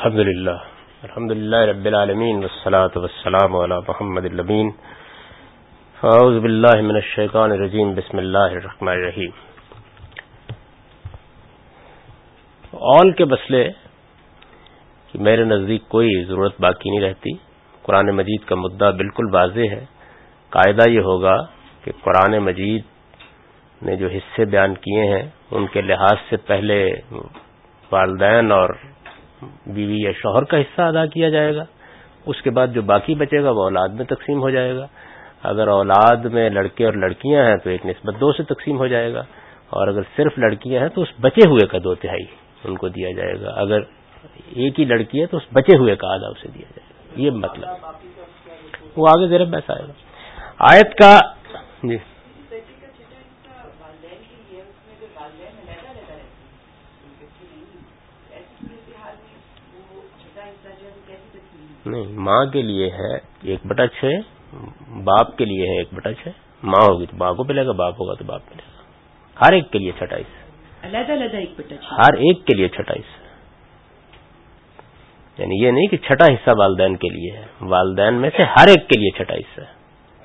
الحمدللہ رب العالمین والصلاة والسلام علی محمد الامین. اعوذ باللہ من الشیطان الرجیم. بسم اللہ الرحمن الرحیم. اول کے مسئلے کہ میرے نزدیک کوئی ضرورت باقی نہیں رہتی. قرآن مجید کا مدعا بالکل واضح ہے. قاعدہ یہ ہوگا کہ قرآن مجید نے جو حصے بیان کیے ہیں ان کے لحاظ سے پہلے والدین اور بیوی یا شوہر کا حصہ ادا کیا جائے گا. اس کے بعد جو باقی بچے گا وہ اولاد میں تقسیم ہو جائے گا. اگر اولاد میں لڑکے اور لڑکیاں ہیں تو 1:2 سے تقسیم ہو جائے گا, اور اگر صرف لڑکیاں ہیں تو اس بچے ہوئے کا 2/3 ان کو دیا جائے گا. اگر ایک ہی لڑکی ہے تو اس بچے ہوئے کا آدھا اسے دیا جائے گا. یہ مطلب وہ آگے زیر بحث آئے گا. آیت کا جی نہیں, ماں کے لیے ہے 1/6, باپ کے لیے ہے 1/6. ماں ہوگی تو ماں کو ملے گا, باپ ہوگا تو باپ ملے گا. ہر ایک کے لیے 6/4 علیحدہ 1/6, ہر ایک کے لیے 6/4. یعنی یہ نہیں کہ 6واں حصہ والدین کے لیے ہے, والدین میں سے ہر ایک کے لیے 6/4 ہے.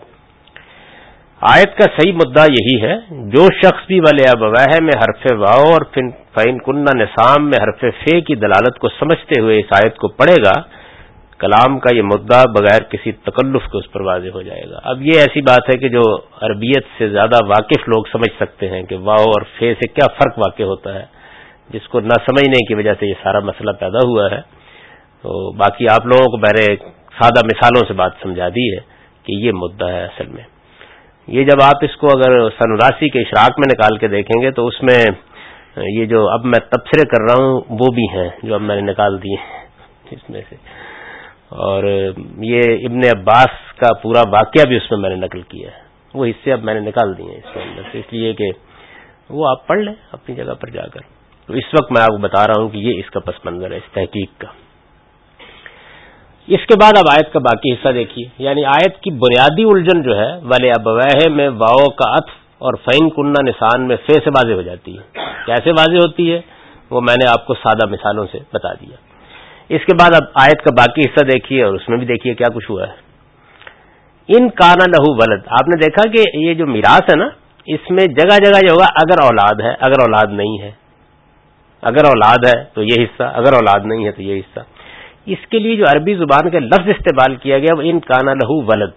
آیت کا صحیح مدعا یہی ہے. جو شخص بھی ولابویہ میں حرف واو اور فإن كن نسام میں حرف فے کی دلالت کو سمجھتے ہوئے اس آیت کو پڑھے گا, کلام کا یہ مدعا بغیر کسی تکلف کے اس پر واضح ہو جائے گا. اب یہ ایسی بات ہے کہ جو عربیت سے زیادہ واقف لوگ سمجھ سکتے ہیں کہ واو اور فے سے کیا فرق واقع ہوتا ہے, جس کو نہ سمجھنے کی وجہ سے یہ سارا مسئلہ پیدا ہوا ہے. تو باقی آپ لوگوں کو میں نے سادہ مثالوں سے بات سمجھا دی ہے کہ یہ مدعا ہے اصل میں. یہ جب آپ اس کو اگر سن 79 کے اشراق میں نکال کے دیکھیں گے تو اس میں یہ جو اب میں تبصرے کر رہا ہوں وہ بھی ہیں جو اب میں نے نکال دیے اس میں سے, اور یہ ابن عباس کا پورا واقعہ بھی اس میں نے نقل کیا ہے. وہ حصے اب میں نے نکال دیے ہیں اس کے اندر سے, اس لیے کہ وہ آپ پڑھ لیں اپنی جگہ پر جا کر. تو اس وقت میں آپ کو بتا رہا ہوں کہ یہ اس کا پس منظر ہے اس تحقیق کا. اس کے بعد اب آیت کا باقی حصہ دیکھیے. یعنی آیت کی بنیادی الجھن جو ہے ولابویہ میں واو کا عطف اور فإن كن نسان میں فے سے واضح ہو جاتی ہے. کیسے واضح ہوتی ہے وہ میں نے آپ کو سادہ مثالوں سے بتا دیا. اس کے بعد اب آیت کا باقی حصہ دیکھیے اور اس میں بھی دیکھیے کیا کچھ ہوا ہے. ان کانا لہو ولد, آپ نے دیکھا کہ یہ جو میراث ہے نا, اس میں جگہ جگہ یہ ہوگا اگر اولاد ہے, اگر اولاد نہیں ہے, اگر اولاد ہے تو یہ حصہ, اگر اولاد نہیں ہے تو یہ حصہ. اس کے لیے جو عربی زبان کا لفظ استعمال کیا گیا وہ ان کانا لہو ولد.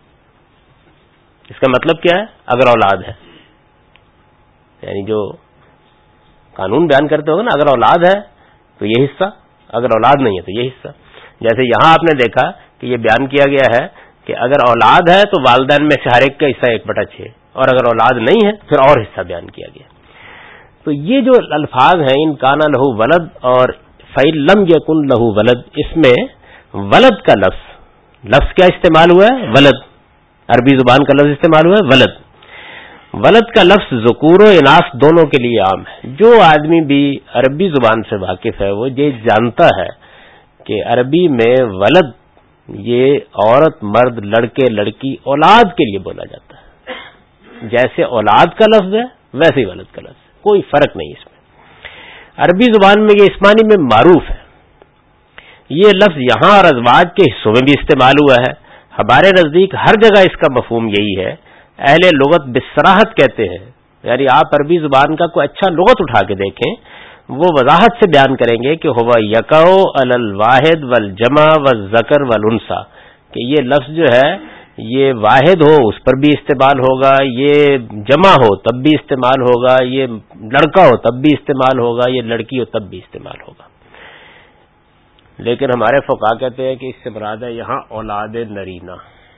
اس کا مطلب کیا ہے؟ اگر اولاد ہے, یعنی جو قانون بیان کرتے ہوگا نا, اگر اولاد ہے تو یہ حصہ, اگر اولاد نہیں ہے تو یہ حصہ. جیسے یہاں آپ نے دیکھا کہ یہ بیان کیا گیا ہے کہ اگر اولاد ہے تو والدین میں سے ہر ایک کا حصہ 1/6, اور اگر اولاد نہیں ہے پھر اور حصہ بیان کیا گیا. تو یہ جو الفاظ ہیں ان کانا لہو ولد اور فإن لم یکن لہو ولد, اس میں ولد کا لفظ کیا استعمال ہوا ہے؟ ولد. عربی زبان کا لفظ استعمال ہوا ہے ولد. ولد کا لفظ ذکور و اناث دونوں کے لیے عام ہے. جو آدمی بھی عربی زبان سے واقف ہے وہ یہ جانتا ہے کہ عربی میں ولد یہ عورت, مرد, لڑکے, لڑکی, اولاد کے لیے بولا جاتا ہے. جیسے اولاد کا لفظ ہے ویسے ہی ولد کا لفظ ہے, کوئی فرق نہیں اس میں. عربی زبان میں یہ اسمانی میں معروف ہے. یہ لفظ یہاں اور ازواج کے حصوں میں بھی استعمال ہوا ہے. ہمارے نزدیک ہر جگہ اس کا مفہوم یہی ہے. اہل لغت بصراحت کہتے ہیں, یعنی آپ عربی زبان کا کوئی اچھا لغت اٹھا کے دیکھیں, وہ وضاحت سے بیان کریں گے کہ ہوا یقع علی الواحد والجمع والذکر والانثى, کہ یہ لفظ جو ہے یہ واحد ہو اس پر بھی استعمال ہوگا, یہ جمع ہو تب بھی استعمال ہوگا, یہ لڑکا ہو تب بھی استعمال ہوگا, یہ لڑکی ہو تب بھی استعمال ہوگا. لیکن ہمارے فقہا کہتے ہیں کہ اس سے مراد ہے یہاں اولاد نرینہ.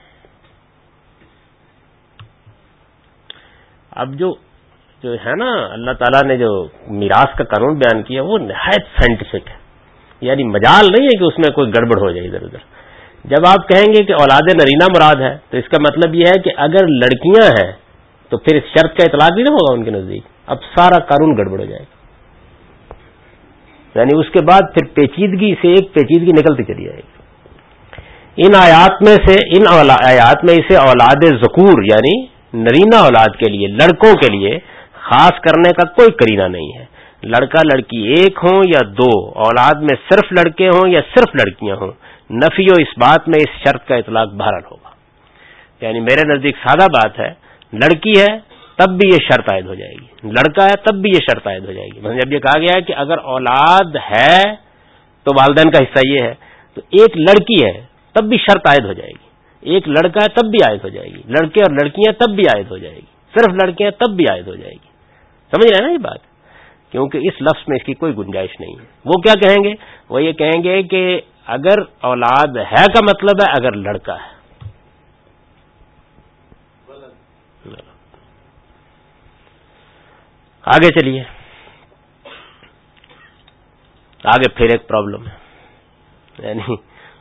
اب جو ہے نا اللہ تعالیٰ نے جو میراث کا قانون بیان کیا وہ نہایت سائنٹیفک ہے, یعنی مجال نہیں ہے کہ اس میں کوئی گڑبڑ ہو جائے ادھر ادھر. جب آپ کہیں گے کہ اولاد نرینہ مراد ہے تو اس کا مطلب یہ ہے کہ اگر لڑکیاں ہیں تو پھر اس شرط کا اطلاق بھی نہ ہوگا ان کے نزدیک, اب سارا قانون گڑبڑ ہو جائے گا. یعنی اس کے بعد پھر پیچیدگی سے ایک پیچیدگی نکلتی چلی جائے گی. ان آیات میں اسے اولاد ذکور یعنی نرینہ اولاد کے لیے, لڑکوں کے لیے خاص کرنے کا کوئی قرینہ نہیں ہے. لڑکا لڑکی ایک ہوں یا دو، اولاد میں صرف لڑکے ہوں یا صرف لڑکیاں ہوں، نفی و اس بات میں اس شرط کا اطلاق بہرحال ہوگا. یعنی میرے نزدیک سادہ بات ہے، لڑکی ہے تب بھی یہ شرط عائد ہو جائے گی، لڑکا ہے تب بھی یہ شرط عائد ہو جائے گی. مثلا جب یہ کہا گیا ہے کہ اگر اولاد ہے تو والدین کا حصہ یہ ہے، تو ایک لڑکی ہے تب بھی شرط عائد ہو جائے گی، ایک لڑکا ہے تب بھی عائد ہو جائے گی، لڑکے اور لڑکیاں تب بھی عائد ہو جائے گی، صرف لڑکیاں تب بھی عائد ہو جائے گی. سمجھ رہے ہیں نا یہ بات؟ کیونکہ اس لفظ میں اس کی کوئی گنجائش نہیں ہے. وہ کیا کہیں گے؟ وہ یہ کہیں گے کہ اگر اولاد ہے کا مطلب ہے اگر لڑکا ہے. آگے چلیے، آگے پھر ایک پرابلم ہے. یعنی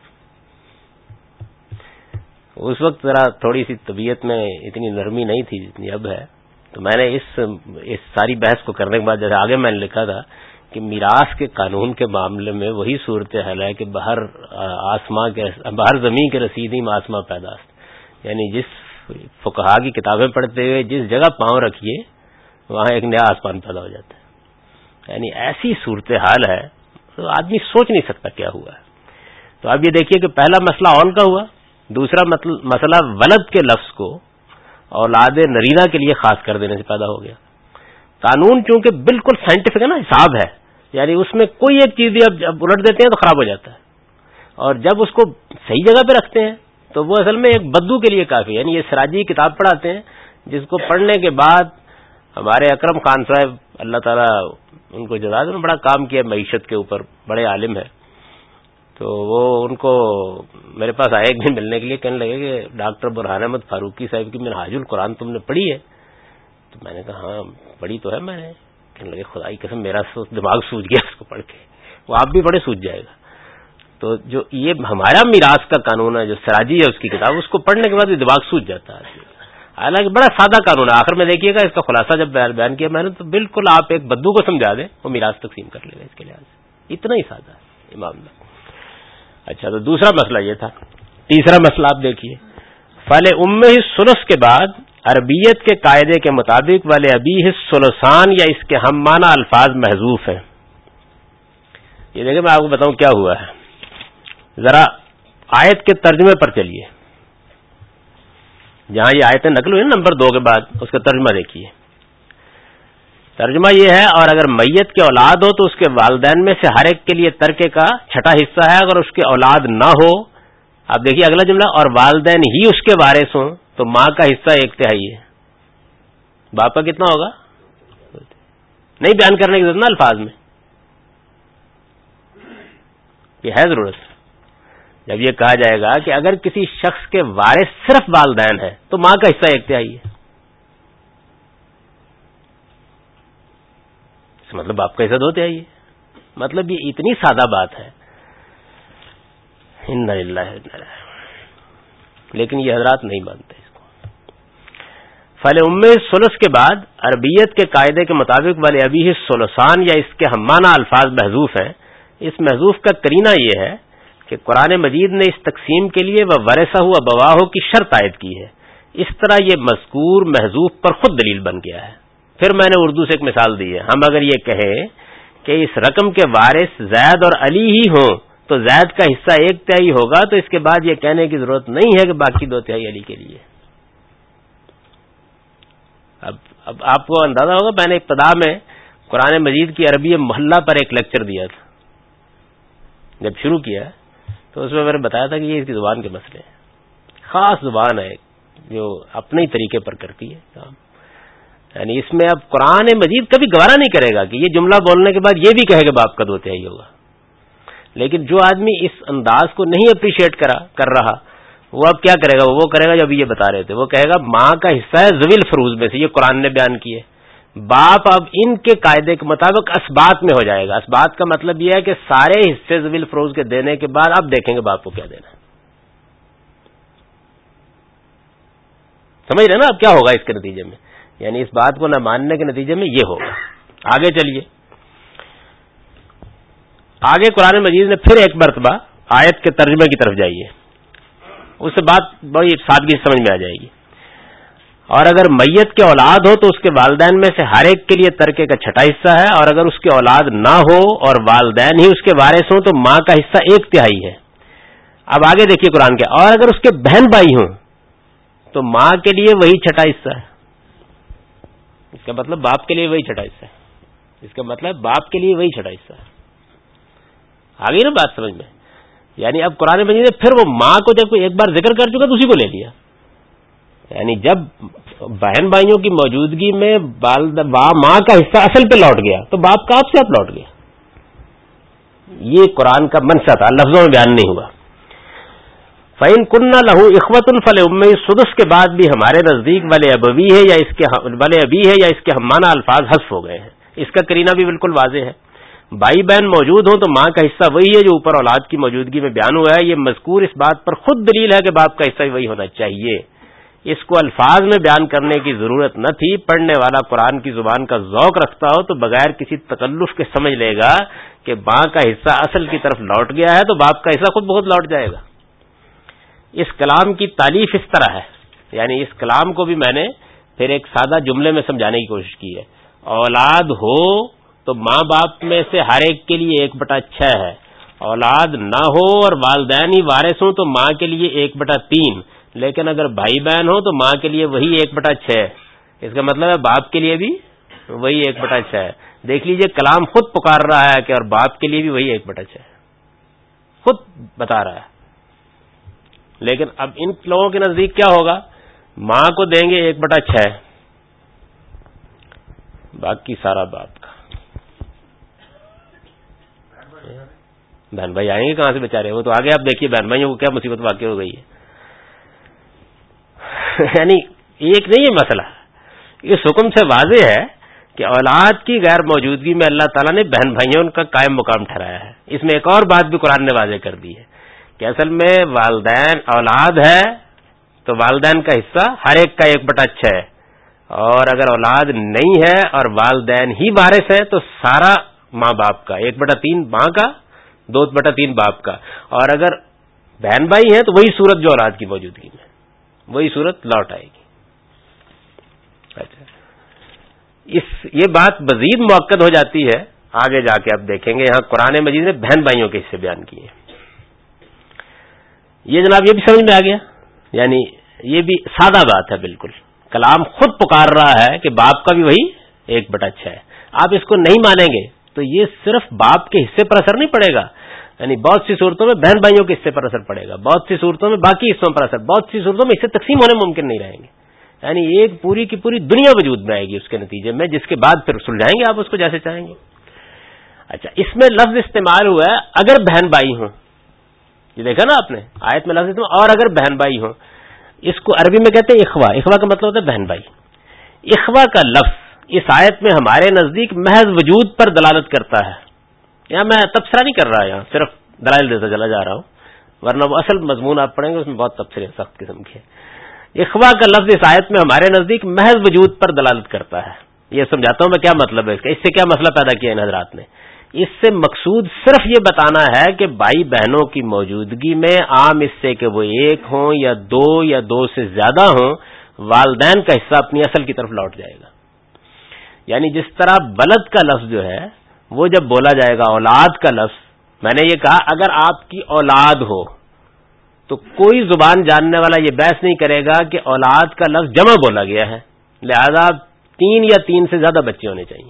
اس وقت ذرا تھوڑی سی طبیعت میں اتنی نرمی نہیں تھی جتنی اب ہے، تو میں نے اس ساری بحث کو کرنے کے بعد جیسے آگے میں نے لکھا تھا کہ میراث کے قانون کے معاملے میں وہی صورتحال ہے کہ باہر زمین کے رسیدیم آسماں پیداست. یعنی جس فقہا کی کتابیں پڑھتے ہوئے جس جگہ پاؤں رکھیے وہاں ایک نیا آسمان پیدا ہو جاتا ہے. یعنی ایسی صورتحال ہے تو آدمی سوچ نہیں سکتا کیا ہوا ہے. تو اب یہ دیکھیے کہ پہلا مسئلہ اون کا ہوا، دوسرا مسئلہ ولد کے لفظ کو اولاد نرینہ کے لیے خاص کر دینے سے پیدا ہو گیا. قانون چونکہ بالکل سائنٹیفک ہے نا، حساب ہے، یعنی اس میں کوئی ایک چیز بھی اب الٹ دیتے ہیں تو خراب ہو جاتا ہے، اور جب اس کو صحیح جگہ پہ رکھتے ہیں تو وہ اصل میں ایک بدو کے لیے کافی ہے. یعنی یہ سراجی کتاب پڑھاتے ہیں جس کو پڑھنے کے بعد ہمارے اکرم خان صاحب اللہ تعالیٰ ان کو جزا دے، انہوں نے بڑا کام کیا معیشت کے اوپر، بڑے عالم ہیں. تو وہ ان کو میرے پاس آئے ایک دن ملنے کے لیے، کہنے لگے کہ ڈاکٹر برہان احمد فاروقی صاحب کی منہاج القرآن تم نے پڑھی ہے؟ تو میں نے کہا ہاں پڑھی تو ہے میں نے. کہنے لگے خدا کی قسم میرا دماغ سوج گیا اس کو پڑھ کے. وہ آپ بھی بڑے سوج جائے گا. تو جو یہ ہمارا میراث کا قانون ہے جو سراجی ہے اس کی کتاب، اس کو پڑھنے کے بعد بھی دماغ سوج جاتا ہے. حالانکہ بڑا سادہ قانون ہے، آخر میں دیکھیے گا اس کا خلاصہ جب بیان کیا میں نے تو بالکل آپ ایک بدو کو سمجھا دیں وہ میراث تقسیم کر لے گا اس کے لحاظ سے، اتنا ہی سادہ ہے امام نے. اچھا تو دوسرا مسئلہ یہ تھا. تیسرا مسئلہ آپ دیکھیے، فل امہ الثلث کے بعد عربیت کے قاعدے کے مطابق ول ابیہ الثلثان یا اس کے ہم معنی الفاظ محذوف ہیں. یہ دیکھیں میں آپ کو بتاؤں کیا ہوا ہے، ذرا آیت کے ترجمے پر چلیے. جہاں یہ آیتیں نقل ہوئی نمبر 2 کے بعد اس کا ترجمہ دیکھیے. ترجمہ یہ ہے، اور اگر میت کے اولاد ہو تو اس کے والدین میں سے ہر ایک کے لیے ترکے کا چھٹا حصہ ہے. اگر اس کے اولاد نہ ہو، آپ دیکھیے اگلا جملہ، اور والدین ہی اس کے وارث ہوں تو ماں کا حصہ 1/3 ہے. باپ کا کتنا ہوگا؟ نہیں بیان کرنے کی ضرورت نا الفاظ میں، یہ ہے ضرورت. جب یہ کہا جائے گا کہ اگر کسی شخص کے وارث صرف والدین ہیں تو ماں کا حصہ 1/3 ہے. مطلب آپ کا حصہ 2/3 ہے. مطلب یہ اتنی سادہ بات ہے، انا للہ و انا الیہ راجعون، لیکن یہ حضرات نہیں مانتے اس کو. فل امہ الثلث کے بعد عربیت کے قاعدے کے مطابق ول ابیہ الثلثان یا اس کے ہم معنی الفاظ محذوف ہیں. اس محذوف کا قرینہ یہ ہے کہ قرآن مجید نے اس تقسیم کے لیے وہ ورثہ ابواہ کی شرط عائد کی ہے. اس طرح یہ مذکور محذوف پر خود دلیل بن گیا ہے. پھر میں نے اردو سے ایک مثال دی ہے، ہم اگر یہ کہیں کہ اس رقم کے وارث زید اور علی ہی ہوں تو زید کا حصہ 1/3 ہوگا، تو اس کے بعد یہ کہنے کی ضرورت نہیں ہے کہ باقی 2/3 علی کے لیے. اب آپ کو اندازہ ہوگا، میں نے ابتدا میں قرآن مجید کی عربی محلہ پر ایک لیکچر دیا تھا. جب شروع کیا تو اس میں نے بتایا تھا کہ یہ اس کی زبان کے مسئلے ہیں. خاص زبان ہے جو اپنے ہی طریقے پر کرتی ہے کام. یعنی اس میں اب قرآن مجید کبھی گوارا نہیں کرے گا کہ یہ جملہ بولنے کے بعد یہ بھی کہے کہ باپ کا 2/3 ہوگا. لیکن جو آدمی اس انداز کو نہیں اپریشیٹ کر رہا وہ اب کیا کرے گا؟ وہ کرے گا جو ابھی یہ بتا رہے تھے، وہ کہے گا ماں کا حصہ ہے ذوی الفروض میں سے، یہ قرآن نے بیان کیے. باپ اب ان کے قاعدے کے مطابق اسبات میں ہو جائے گا. اسبات کا مطلب یہ ہے کہ سارے حصے ذوی الفروض کے دینے کے بعد اب دیکھیں گے باپ کو کیا دینا. سمجھ رہے نا اب کیا ہوگا اس کے نتیجے میں؟ یعنی اس بات کو نہ ماننے کے نتیجے میں یہ ہوگا. آگے چلیے، آگے قرآن مجید نے پھر ایک مرتبہ آیت کے ترجمے کی طرف جائیے، اس سے بات بڑی سادگی سمجھ میں آ جائے گی. اور اگر میت کے اولاد ہو تو اس کے والدین میں سے ہر ایک کے لیے ترکے کا چھٹا حصہ ہے، اور اگر اس کے اولاد نہ ہو اور والدین ہی اس کے وارث ہوں تو ماں کا حصہ 1/3 ہے۔ اب آگے دیکھیے قرآن کے، اور اگر اس کے بہن بھائی ہوں تو ماں کے لیے وہی چھٹا حصہ ہے۔ اس کا مطلب باپ کے لیے وہی چھٹا حصہ ہے، اس کا مطلب باپ کے لیے وہی چھٹا حصہ ہے۔ آگے نا بات سمجھ میں؟ یعنی اب قرآن مجید نے پھر وہ ماں کو جب ایک بار ذکر کر چکا تو اسی کو لے لیا، یعنی جب بہن بھائیوں کی موجودگی میں ماں کا حصہ اصل پہ لوٹ گیا تو باپ کا آپ سے آپ لوٹ گیا۔ یہ قرآن کا منشا تھا، لفظوں میں بیان نہیں ہوا۔ فَإِن كُنَّ لَهُ إِخْوَةٌ فَلِأُمِّهِ السُّدُسُ کے بعد بھی ہمارے نزدیک ولے ابوی ہے یا اس کے ہمانہ الفاظ حذف ہو گئے ہیں۔ اس کا قرینہ بھی بالکل واضح ہے، بھائی بہن موجود ہوں تو ماں کا حصہ وہی ہے جو اوپر اولاد کی موجودگی میں بیان ہوا ہے۔ یہ مذکور اس بات پر خود دلیل ہے کہ باپ کا حصہ وہی ہونا چاہیے، اس کو الفاظ میں بیان کرنے کی ضرورت نہ تھی۔ پڑھنے والا قرآن کی زبان کا ذوق رکھتا ہو تو بغیر کسی تکلف کے سمجھ لے گا کہ ماں کا حصہ اصل کی طرف لوٹ گیا ہے تو باپ کا حصہ خود بخود لوٹ جائے گا۔ اس کلام کی تعلیف اس طرح ہے، یعنی اس کلام کو بھی میں نے پھر ایک سادہ جملے میں سمجھانے کی کوشش کی ہے۔ اولاد ہو تو ماں باپ میں سے ہر ایک کے لیے 1/6 ہے، اولاد نہ ہو اور والدین ہی وارث ہوں تو ماں کے لیے 1/3، لیکن اگر بھائی بہن ہو تو ماں کے لیے وہی 1/6 ہے۔ اس کا مطلب ہے باپ کے لیے بھی وہی 1/6 ہے۔ دیکھ لیجئے کلام خود پکار رہا ہے کہ اور باپ کے لیے بھی وہی 1/6 ہے، خود بتا رہا ہے۔ لیکن اب ان لوگوں کے نزدیک کیا ہوگا، ماں کو دیں گے 1/6، باقی سارا باپ کا۔ بہن بھائی آئیں گے کہاں سے بیچارے، وہ تو آگے آپ دیکھیے بہن بھائیوں کو کیا مصیبت واقع ہو گئی ہے۔ یعنی ایک نہیں ہے مسئلہ، اس حکم سے واضح ہے کہ اولاد کی غیر موجودگی میں اللہ تعالیٰ نے بہن بھائیوں کا قائم مقام ٹھہرایا ہے۔ اس میں ایک اور بات بھی قرآن نے واضح کر دی ہے کہ اصل میں والدین اولاد ہے تو والدین کا حصہ ہر ایک کا 1/6 ہے، اور اگر اولاد نہیں ہے اور والدین ہی وارث ہے تو سارا ماں باپ کا، 1/3 ماں کا، 2/3 باپ کا، اور اگر بہن بھائی ہیں تو وہی صورت جو اولاد کی موجودگی میں، وہی صورت لوٹ آئے گی۔ اچھا، یہ بات مزید مؤکد ہو جاتی ہے آگے جا کے، اب دیکھیں گے یہاں قرآن مجید نے بہن بھائیوں کے حصے بیان کیے۔ یہ جناب یہ بھی سمجھ میں آ گیا، یعنی یہ بھی سادہ بات ہے بالکل، کلام خود پکار رہا ہے کہ باپ کا بھی وہی 1/6 ہے۔ آپ اس کو نہیں مانیں گے تو یہ صرف باپ کے حصے پر اثر نہیں پڑے گا، یعنی بہت سی صورتوں میں بہن بھائیوں کے حصے پر اثر پڑے گا، بہت سی صورتوں میں باقی حصوں پر اثر، بہت سی صورتوں میں حصے تقسیم ہونے ممکن نہیں رہیں گے، یعنی ایک پوری کی پوری دنیا وجود میں آئے گی اس کے نتیجے میں، جس کے بعد پھر سلجھائیں گے آپ اس کو جیسے چاہیں گے۔ اچھا، اس میں لفظ استعمال ہوا ہے اگر بہن بھائی ہوں، یہ دیکھا نا آپ نے آیت میں لفظ استعمال، اور اگر بہن بھائی ہوں، اس کو عربی میں کہتے ہیں اخوا، اخوا کا مطلب ہوتا ہے بہن بھائی۔ اخوا کا لفظ اس آیت میں ہمارے نزدیک محض وجود پر دلالت کرتا ہے، یہاں میں تبصرہ نہیں کر رہا، یہاں صرف دلائل دیتا چلا جا رہا ہوں، ورنہ وہ اصل مضمون آپ پڑھیں گے اس میں بہت تبصرے سخت قسم کے۔ اخوا کا لفظ اس آیت میں ہمارے نزدیک محض وجود پر دلالت کرتا ہے۔ یہ سمجھاتا ہوں میں کیا مطلب ہے اس کا، اس سے کیا مسئلہ پیدا کیا ان حضرات نے۔ اس سے مقصود صرف یہ بتانا ہے کہ بھائی بہنوں کی موجودگی میں عام حصے کے وہ 1 ہوں یا 2 یا 2 سے زیادہ ہوں، والدین کا حصہ اپنی اصل کی طرف لوٹ جائے گا۔ یعنی جس طرح بلد کا لفظ جو ہے وہ جب بولا جائے گا، اولاد کا لفظ، میں نے یہ کہا اگر آپ کی اولاد ہو تو کوئی زبان جاننے والا یہ بحث نہیں کرے گا کہ اولاد کا لفظ جمع بولا گیا ہے، لہذا 3 یا 3 سے زیادہ بچے ہونے چاہیے۔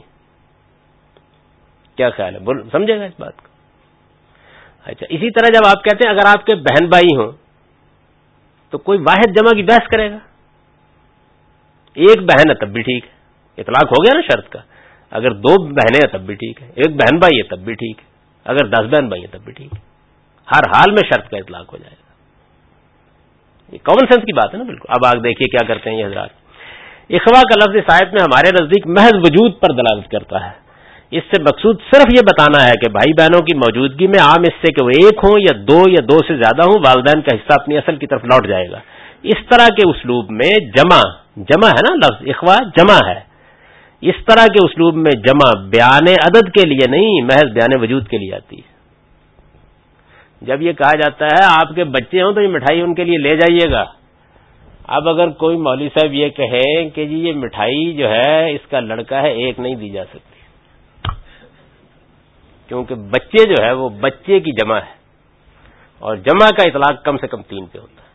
کیا خیال ہے، سمجھے گا اس بات کو؟ اچھا، اسی طرح جب آپ کہتے ہیں اگر آپ کے بہن بھائی ہوں تو کوئی واحد جمع کی بحث کرے گا، ایک بہن ہے تب بھی ٹھیک ہے، اطلاق ہو گیا نا شرط کا، اگر 2 بہنیں ہیں تب بھی ٹھیک ہے، ایک بہن بھائی ہے تب بھی ٹھیک ہے، اگر 10 بہن بھائی ہیں تب بھی ٹھیک ہے، ہر حال میں شرط کا اطلاق ہو جائے گا۔ یہ کامن سینس کی بات ہے نا بالکل۔ اب آپ دیکھیے کیا کرتے ہیں یہ حضرات، اخوا کا لفظ اس آیت میں ہمارے نزدیک محض وجود پر دلالت کرتا ہے، اس سے مقصود صرف یہ بتانا ہے کہ بھائی بہنوں کی موجودگی میں عام حصے کے وہ 1 ہوں یا 2 یا 2 سے زیادہ ہوں، والدین کا حصہ اپنی اصل کی طرف لوٹ جائے گا۔ اس طرح کے اسلوب میں جمع ہے نا، لفظ اخوا جمع ہے، اس طرح کے اسلوب میں جمع بیان عدد کے لیے نہیں، محض بیان وجود کے لیے آتی ہے۔ جب یہ کہا جاتا ہے آپ کے بچے ہوں تو یہ مٹھائی ان کے لیے لے جائیے گا، اب اگر کوئی مولوی صاحب یہ کہیں کہ جی یہ مٹھائی جو ہے اس کا لڑکا ہے ایک نہیں دی جا سکتی، کیونکہ بچے جو ہے وہ بچے کی جمع ہے اور جمع کا اطلاق کم سے کم 3 پہ ہوتا ہے.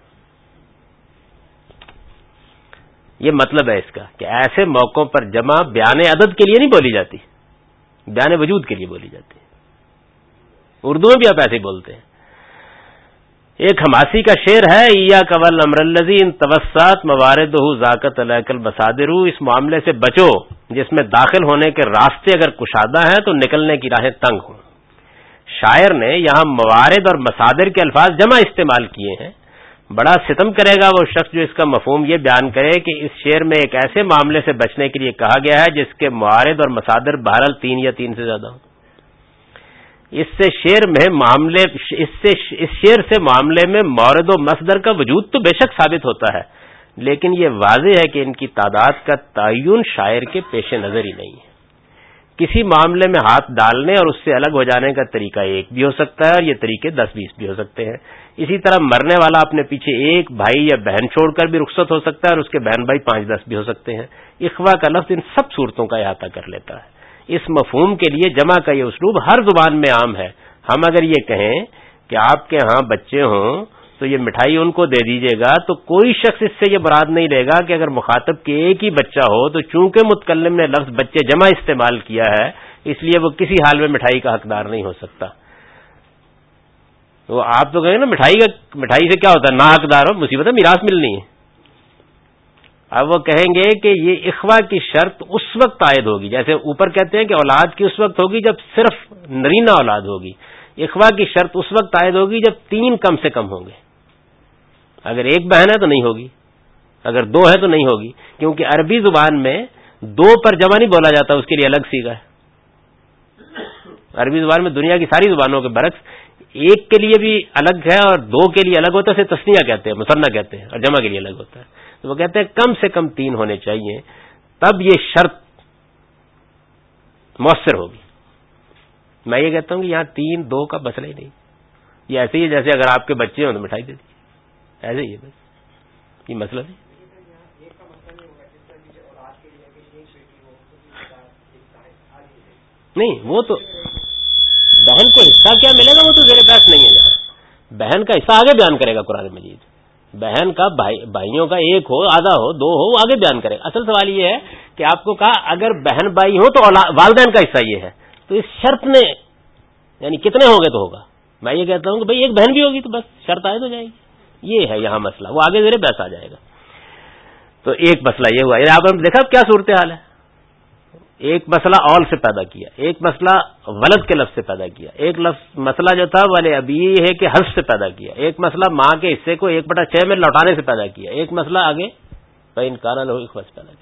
یہ مطلب ہے اس کا کہ ایسے موقعوں پر جمع بیان عدد کے لیے نہیں بولی جاتی، بیان وجود کے لیے بولی جاتی ہے. اردو میں بھی آپ ایسے ہی بولتے ہیں. ایک حماسی کا شعر ہے، ایاک والامر الذی ان توسعت مواردہ ذاکت علیک البصادر، اس معاملے سے بچو جس میں داخل ہونے کے راستے اگر کشادہ ہیں تو نکلنے کی راہیں تنگ ہوں. شاعر نے یہاں موارد اور مصادر کے الفاظ جمع استعمال کیے ہیں. بڑا ستم کرے گا وہ شخص جو اس کا مفہوم یہ بیان کرے کہ اس شعر میں ایک ایسے معاملے سے بچنے کے لیے کہا گیا ہے جس کے موارد اور مصادر بہرحال 3 یا 3 سے زیادہ ہوں. اس شعر سے معاملے میں مورد و مصدر کا وجود تو بے شک ثابت ہوتا ہے، لیکن یہ واضح ہے کہ ان کی تعداد کا تعین شاعر کے پیش نظر ہی نہیں ہے. کسی معاملے میں ہاتھ ڈالنے اور اس سے الگ ہو جانے کا طریقہ ایک بھی ہو سکتا ہے اور یہ طریقے 10-20 بھی ہو سکتے ہیں. اسی طرح مرنے والا اپنے پیچھے ایک بھائی یا بہن چھوڑ کر بھی رخصت ہو سکتا ہے اور اس کے بہن بھائی 5-10 بھی ہو سکتے ہیں. اخوا کا لفظ ان سب صورتوں کا احاطہ کر لیتا ہے. اس مفہوم کے لیے جمع کا یہ اسلوب ہر زبان میں عام ہے. ہم اگر یہ کہیں کہ آپ کے ہاں بچے ہوں تو یہ مٹھائی ان کو دے دیجیے گا تو کوئی شخص اس سے یہ مراد نہیں لے گا کہ اگر مخاطب کے ایک ہی بچہ ہو تو چونکہ متکلم نے لفظ بچے جمع استعمال کیا ہے اس لیے وہ کسی حال میں مٹھائی کا حقدار نہیں ہو سکتا. تو آپ تو کہیں نا مٹھائی سے کیا ہوتا ہے، نا حقدار ہو، مصیبت ہے، میراث ملنی ہے. اب وہ کہیں گے کہ یہ اخوا کی شرط اس وقت عائد ہوگی، جیسے اوپر کہتے ہیں کہ اولاد کی اس وقت ہوگی جب صرف نرینہ اولاد ہوگی. اخوا کی شرط اس وقت عائد ہوگی جب 3 کم سے کم ہوں گے. اگر ایک بہن ہے تو نہیں ہوگی، اگر 2 ہے تو نہیں ہوگی، کیونکہ عربی زبان میں 2 پر جمع نہیں بولا جاتا، اس کے لیے الگ صیغہ ہے. عربی زبان میں دنیا کی ساری زبانوں کے برعکس ایک کے لیے بھی الگ ہے اور 2 کے لیے الگ ہوتا ہے، اسے تثنیہ کہتے ہیں، مثنیٰ کہتے ہیں، اور جمع کے لیے الگ ہوتا ہے. تو وہ کہتے ہیں کم سے کم 3 ہونے چاہیے، تب یہ شرط مؤثر ہوگی. میں یہ کہتا ہوں کہ یہاں 3-2 کا مسئلہ ہی نہیں. یہ ایسے ہی ہے جیسے اگر آپ کے بچے ہوں تو مٹھائی دے دیجیے، ایسے ہی ہے بس، یہ مسئلہ نہیں. نہیں وہ تو بہن کو حصہ کیا ملے گا وہ تو زیر بحث نہیں ہے. یہاں بہن کا حصہ آگے بیان کرے گا قرآن مجید. بہن کا بھائیوں کا 1 ہو، آدھا ہو، 2 ہو، وہ آگے بیان کرے گا. اصل سوال یہ ہے کہ آپ کو کہا اگر بہن بھائی ہو تو والدین کا حصہ یہ ہے، تو اس شرط نے یعنی کتنے ہوں گے تو ہوگا. میں یہ کہتا ہوں کہ بھئی ایک بہن بھی ہوگی تو بس شرط عائد ہو جائے گی. یہ ہے یہاں مسئلہ، وہ آگے زیر بحث آ جائے گا. تو ایک مسئلہ یہ ہوا. آپ نے دیکھا کیا صورتحال ہے. ایک مسئلہ اول سے پیدا کیا، ایک مسئلہ ولد کے لفظ سے پیدا کیا، ایک مسئلہ جو تھا والے ابی ہے کہ حذف سے پیدا کیا، ایک مسئلہ ماں کے حصے کو 1/6 میں لوٹانے سے پیدا کیا، ایک مسئلہ آگے انکار لہو اخوہ سے پیدا کیا.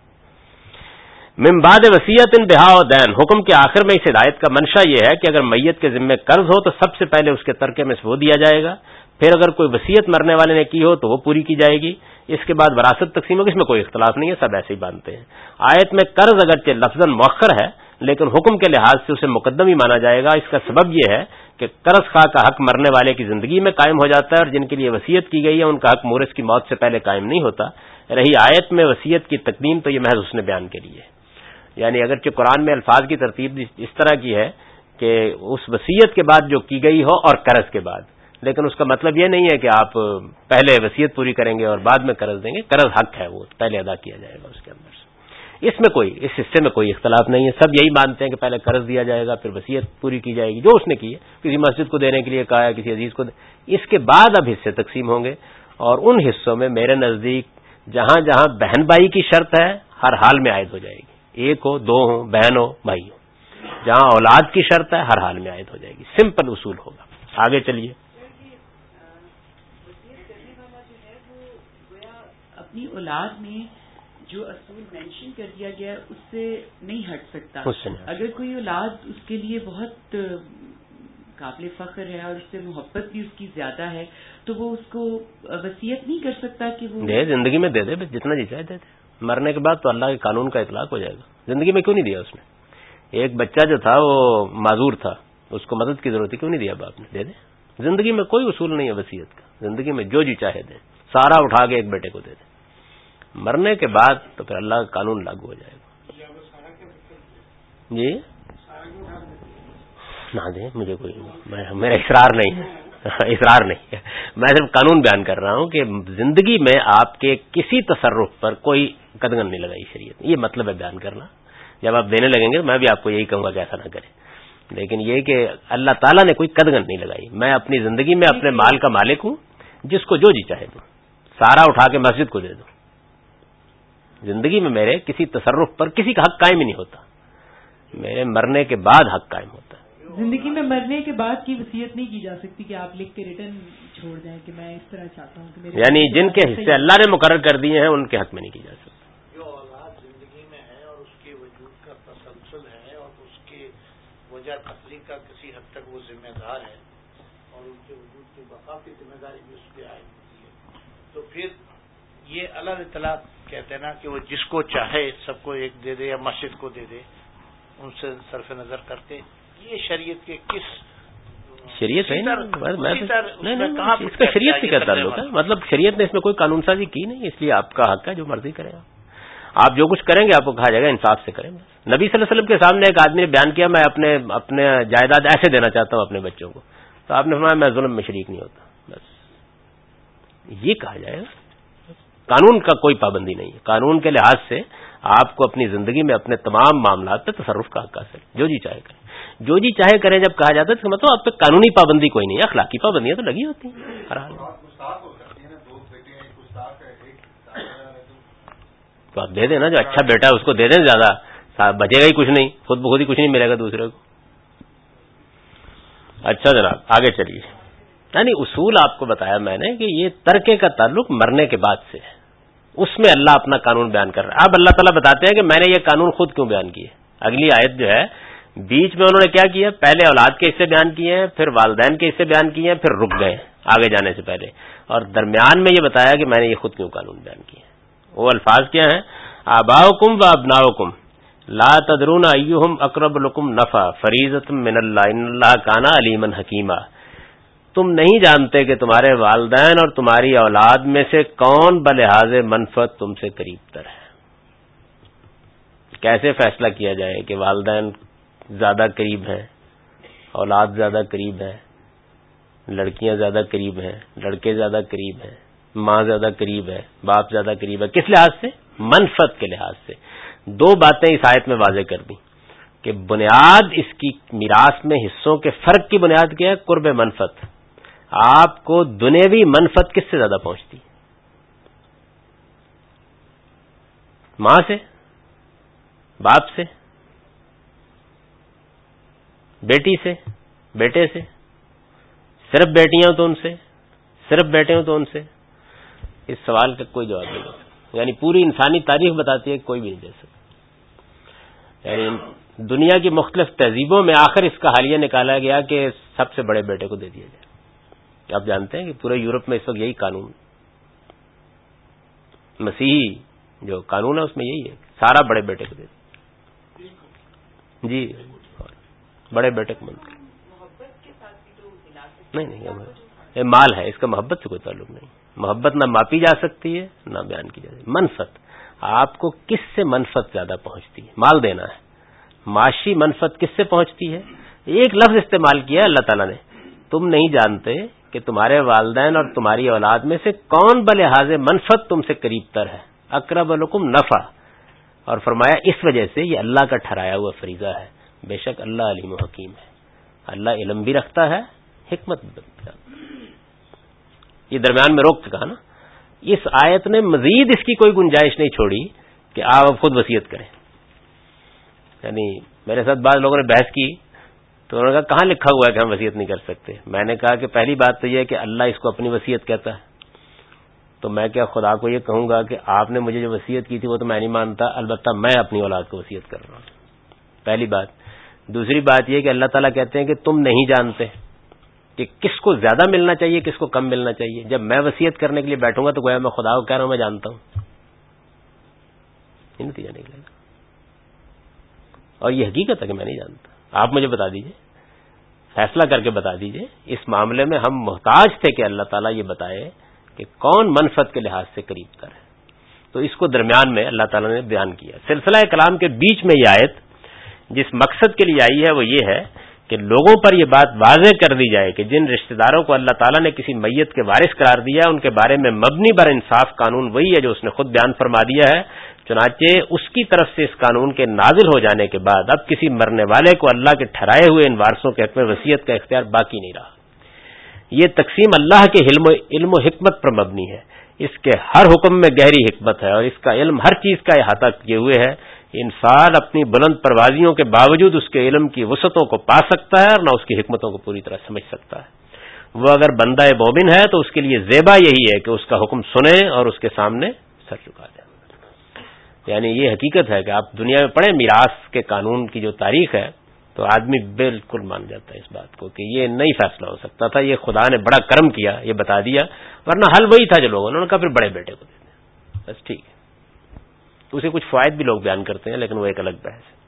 من بعد وصیت بہا و دین، حکم کے آخر میں اس ہدایت کا منشا یہ ہے کہ اگر میت کے ذمہ قرض ہو تو سب سے پہلے اس کے ترکے میں سے وہ دیا جائے گا، پھر اگر کوئی وصیت مرنے والے نے کی ہو تو وہ پوری کی جائے گی. اس کے بعد وراثت تقسیم ہوگی، اس میں کوئی اختلاف نہیں ہے، سب ایسے ہی مانتے ہیں. آیت میں قرض اگرچہ لفظاً مؤخر ہے لیکن حکم کے لحاظ سے اسے مقدم ہی مانا جائے گا. اس کا سبب یہ ہے کہ قرض خواہ کا حق مرنے والے کی زندگی میں قائم ہو جاتا ہے اور جن کے لیے وصیت کی گئی ہے ان کا حق مورث کی موت سے پہلے قائم نہیں ہوتا. رہی آیت میں وصیت کی تقدیم تو یہ محض اس نے بیان کے لیے، یعنی اگرچہ قرآن میں الفاظ کی ترتیب اس طرح کی ہے کہ اس وصیت کے بعد جو کی گئی ہو اور قرض کے بعد، لیکن اس کا مطلب یہ نہیں ہے کہ آپ پہلے وصیت پوری کریں گے اور بعد میں قرض دیں گے. قرض حق ہے، وہ پہلے ادا کیا جائے گا اس کے اندر سے. اس میں اس حصے میں کوئی اختلاف نہیں ہے. سب یہی مانتے ہیں کہ پہلے قرض دیا جائے گا پھر وصیت پوری کی جائے گی جو اس نے کی ہے. کسی مسجد کو دینے کے لیے کہا ہے، کسی عزیز کو اس کے بعد اب حصے تقسیم ہوں گے اور ان حصوں میں میرے نزدیک جہاں جہاں بہن بھائی کی شرط ہے ہر حال میں عائد ہو جائے گی. 1 ہو، 2 ہو، بہن ہو، بھائی ہو. جہاں اولاد کی شرط ہے ہر حال میں عائد ہو جائے گی. سمپل اصول ہوگا. آگے چلیے. اپنی اولاد میں جو اصول مینشن کر دیا گیا اس سے نہیں ہٹ سکتا. اگر کوئی اولاد اس کے لیے بہت قابل فخر ہے اور اس سے محبت بھی اس کی زیادہ ہے تو وہ اس کو وصیت نہیں کر سکتا کہ وہ دے، زندگی میں دے دے، جتنا جی چاہے دے دے. مرنے کے بعد تو اللہ کے قانون کا اطلاق ہو جائے گا. زندگی میں کیوں نہیں دیا اس نے؟ ایک بچہ جو تھا وہ معذور تھا، اس کو مدد کی ضرورت تھی، کیوں نہیں دیا باپ نے؟ دے دے. زندگی میں کوئی اصول نہیں ہے وصیت کا، زندگی میں جو جی چاہے دیں. سارا اٹھا کے ایک بیٹے کو دے دیں. مرنے کے بعد تو پھر اللہ کا قانون لاگو ہو جائے گا. جی نہ دیں مجھے کوئی, میرا اصرار نہیں ہے, اصرار نہیں ہے, میں صرف قانون بیان کر رہا ہوں کہ زندگی میں آپ کے کسی تصرف پر کوئی قدغن نہیں لگائی شریعت. یہ مطلب ہے بیان کرنا. جب آپ دینے لگیں گے تو میں بھی آپ کو یہی کہوں گا کہ ایسا نہ کریں, لیکن یہ کہ اللہ تعالیٰ نے کوئی قدغن نہیں لگائی. میں اپنی زندگی میں اپنے مال کا مالک ہوں, جس کو جو جی چاہے دوں, سارا اٹھا کے مسجد کو دے دوں. زندگی میں میرے کسی تصرف پر کسی کا حق قائم ہی نہیں ہوتا, میرے مرنے کے بعد حق قائم ہوتا ہے. زندگی میں مرنے کے بعد کی وصیت نہیں کی جا سکتی کہ آپ لکھ کے ریٹرن چھوڑ دیں کہ میں اس طرح چاہتا ہوں کہ یعنی جن کے حصے اللہ نے مقرر کر دیے ہیں ان کے حق میں نہیں کی جا سکتی. جو اولاد زندگی میں ہے اور اس کے وجود کا تسلسل ہے اور اس کے وجہ تخلیق کا کسی حد تک وہ ذمہ دار ہے اور ان کے وجود کی بقا کی ذمہ داری بھی اس پہ عائد ہوتی ہے, تو پھر یہ اللہ اطلاع کہتے ہیں نا کہ وہ جس کو چاہے سب کو ایک دے دے یا مسجد کو دے دے, ان سے صرف نظر کرتے. یہ شریعت کے کس شریعت ہے نہیں, اس کا شریعت سے کیا تعلق ہے؟ مطلب شریعت نے اس میں کوئی قانون سازی کی نہیں, اس لیے آپ کا حق ہے جو مرضی کریں. آپ جو کچھ کریں گے آپ کو کہا جائے گا انصاف سے کریں. نبی صلی اللہ علیہ وسلم کے سامنے ایک آدمی نے بیان کیا میں اپنے جائیداد ایسے دینا چاہتا ہوں اپنے بچوں کو, تو آپ نے فرمایا میں ظلم میں شریک نہیں ہوتا. بس یہ کہا جائے گا. قانون کا کوئی پابندی نہیں ہے. قانون کے لحاظ سے آپ کو اپنی زندگی میں اپنے تمام معاملات پہ تصرف کا حق حاصل, جو جی چاہے کریں, جو جی چاہے کریں. جب کہا جاتا ہے تو مطلب آپ پہ قانونی پابندی کوئی نہیں ہے, اخلاقی پابندیاں تو لگی ہوتی ہیں ہر حال میں. تو آپ دے دیں نا, جو اچھا بیٹا ہے اس کو دے دیں, زیادہ بچے گا ہی کچھ نہیں, خود بخود ہی کچھ نہیں ملے گا دوسرے کو. اچھا جناب آگے چلیے. یعنی اصول آپ کو بتایا میں نے کہ یہ ترکے کا تعلق مرنے کے بعد سے ہے, اس میں اللہ اپنا قانون بیان کر رہا ہے. اب اللہ تعالیٰ بتاتے ہیں کہ میں نے یہ قانون خود کیوں بیان کیے. اگلی آیت جو ہے بیچ میں انہوں نے کیا کیا, پہلے اولاد کے حصے بیان کیے ہیں, پھر والدین کے حصے بیان کیے ہیں, پھر رک گئے آگے جانے سے پہلے, اور درمیان میں یہ بتایا کہ میں نے یہ خود کیوں قانون بیان کیے. وہ الفاظ کیا ہیں؟ آباؤکم و ابناؤکم لا تدرون ایہم اقرب لکم نفع فریضۃ من اللہ ان اللہ کان علیما حکیما. تم نہیں جانتے کہ تمہارے والدین اور تمہاری اولاد میں سے کون بلحاظ منفعت تم سے قریب تر ہے. کیسے فیصلہ کیا جائے کہ والدین زیادہ قریب ہیں, اولاد زیادہ قریب ہے, لڑکیاں زیادہ قریب ہیں, لڑکے زیادہ قریب ہیں, ماں زیادہ قریب ہے, باپ زیادہ قریب ہے. کس لحاظ سے؟ منفعت کے لحاظ سے. دو باتیں اس آیت میں واضح کر دی کہ بنیاد اس کی میراث میں حصوں کے فرق کی بنیاد کیا ہے؟ قرب منفعت. آپ کو دنیاوی منفعت کس سے زیادہ پہنچتی؟ ماں سے, باپ سے, بیٹی سے, بیٹے سے, صرف بیٹیاں ہوں تو ان سے, صرف بیٹے ہوں تو ان سے. اس سوال کا کوئی جواب نہیں دے سکتا. یعنی پوری انسانی تاریخ بتاتی ہے کہ کوئی بھی نہیں دے سکتا. یعنی دنیا کی مختلف تہذیبوں میں آخر اس کا حالیہ نکالا گیا کہ سب سے بڑے بیٹے کو دے دیا جائے. آپ جانتے ہیں کہ پورے یورپ میں اس وقت یہی قانون, مسیحی جو قانون ہے اس میں یہی ہے, سارا بڑے بیٹے کو دے دیا. جی بڑے بیٹے کو منظور نہیں, یہ مال ہے, اس کا محبت سے کوئی تعلق نہیں. محبت نہ ماپی جا سکتی ہے نہ بیان کی جا سکتی. منفعت, آپ کو کس سے منفعت زیادہ پہنچتی ہے؟ مال دینا ہے, معاشی منفعت کس سے پہنچتی ہے؟ ایک لفظ استعمال کیا اللہ تعالیٰ نے, تم نہیں جانتے کہ تمہارے والدین اور تمہاری اولاد میں سے کون بلحاظ منفعت تم سے قریب تر ہے. اقرب لکم نفع, اور فرمایا اس وجہ سے یہ اللہ کا ٹھہرایا ہوا فریضہ ہے. بے شک اللہ علیم و حکیم ہے, اللہ علم بھی رکھتا ہے, حکمت بھی رکھتا ہے. یہ درمیان میں روک کہا نا, اس آیت نے مزید اس کی کوئی گنجائش نہیں چھوڑی کہ آپ اب خود وصیت کریں. یعنی میرے ساتھ بعض لوگوں نے بحث کی تو انہوں نے کہا کہاں لکھا ہوا ہے کہ ہم وصیت نہیں کر سکتے. میں نے کہا کہ پہلی بات تو یہ ہے کہ اللہ اس کو اپنی وصیت کہتا ہے, تو میں کیا خدا کو یہ کہوں گا کہ آپ نے مجھے جو وصیت کی تھی وہ تو میں نہیں مانتا, البتہ میں اپنی اولاد کو وصیت کر رہا ہوں. پہلی بات. دوسری بات یہ کہ اللہ تعالیٰ کہتے ہیں کہ تم نہیں جانتے کہ کس کو زیادہ ملنا چاہیے کس کو کم ملنا چاہیے. جب میں وصیت کرنے کے لیے بیٹھوں گا تو گویا میں خدا کو کہہ رہا ہوں میں جانتا ہوں, یہ نتیجہ نکلے گا. اور یہ حقیقت ہے کہ میں نہیں جانتا. آپ مجھے بتا دیجئے, فیصلہ کر کے بتا دیجئے. اس معاملے میں ہم محتاج تھے کہ اللہ تعالیٰ یہ بتائے کہ کون منفعت کے لحاظ سے قریب تر ہے. تو اس کو درمیان میں اللہ تعالیٰ نے بیان کیا. سلسلہ کلام کے بیچ میں یہ آیت جس مقصد کے لیے آئی ہے وہ یہ ہے کہ لوگوں پر یہ بات واضح کر دی جائے کہ جن رشتہ داروں کو اللہ تعالیٰ نے کسی میت کے وارث قرار دیا ان کے بارے میں مبنی بر انصاف قانون وہی ہے جو اس نے خود بیان فرما دیا ہے. چنانچہ اس کی طرف سے اس قانون کے نازل ہو جانے کے بعد اب کسی مرنے والے کو اللہ کے ٹھہرائے ہوئے ان وارثوں کے حق میں وصیت کا اختیار باقی نہیں رہا. یہ تقسیم اللہ کے علم و حکمت پر مبنی ہے. اس کے ہر حکم میں گہری حکمت ہے اور اس کا علم ہر چیز کا احاطہ کیے ہوئے ہے. انسان اپنی بلند پروازیوں کے باوجود اس کے علم کی وسعتوں کو پا سکتا ہے اور نہ اس کی حکمتوں کو پوری طرح سمجھ سکتا ہے. وہ اگر بندہ مومن ہے تو اس کے لیے زیبا یہی ہے کہ اس کا حکم سنے اور اس کے سامنے سر جھکا دیں. یعنی یہ حقیقت ہے کہ آپ دنیا میں پڑھیں میراث کے قانون کی جو تاریخ ہے تو آدمی بالکل مان جاتا ہے اس بات کو کہ یہ نہیں فیصلہ ہو سکتا تھا, یہ خدا نے بڑا کرم کیا, یہ بتا دیا, ورنہ حل وہی تھا جو لوگوں نے کہا پھر بڑے بیٹے کو دے دیں, بس ٹھیک ہے. اسے کچھ فوائد بھی لوگ بیان کرتے ہیں لیکن وہ ایک الگ بحث ہے.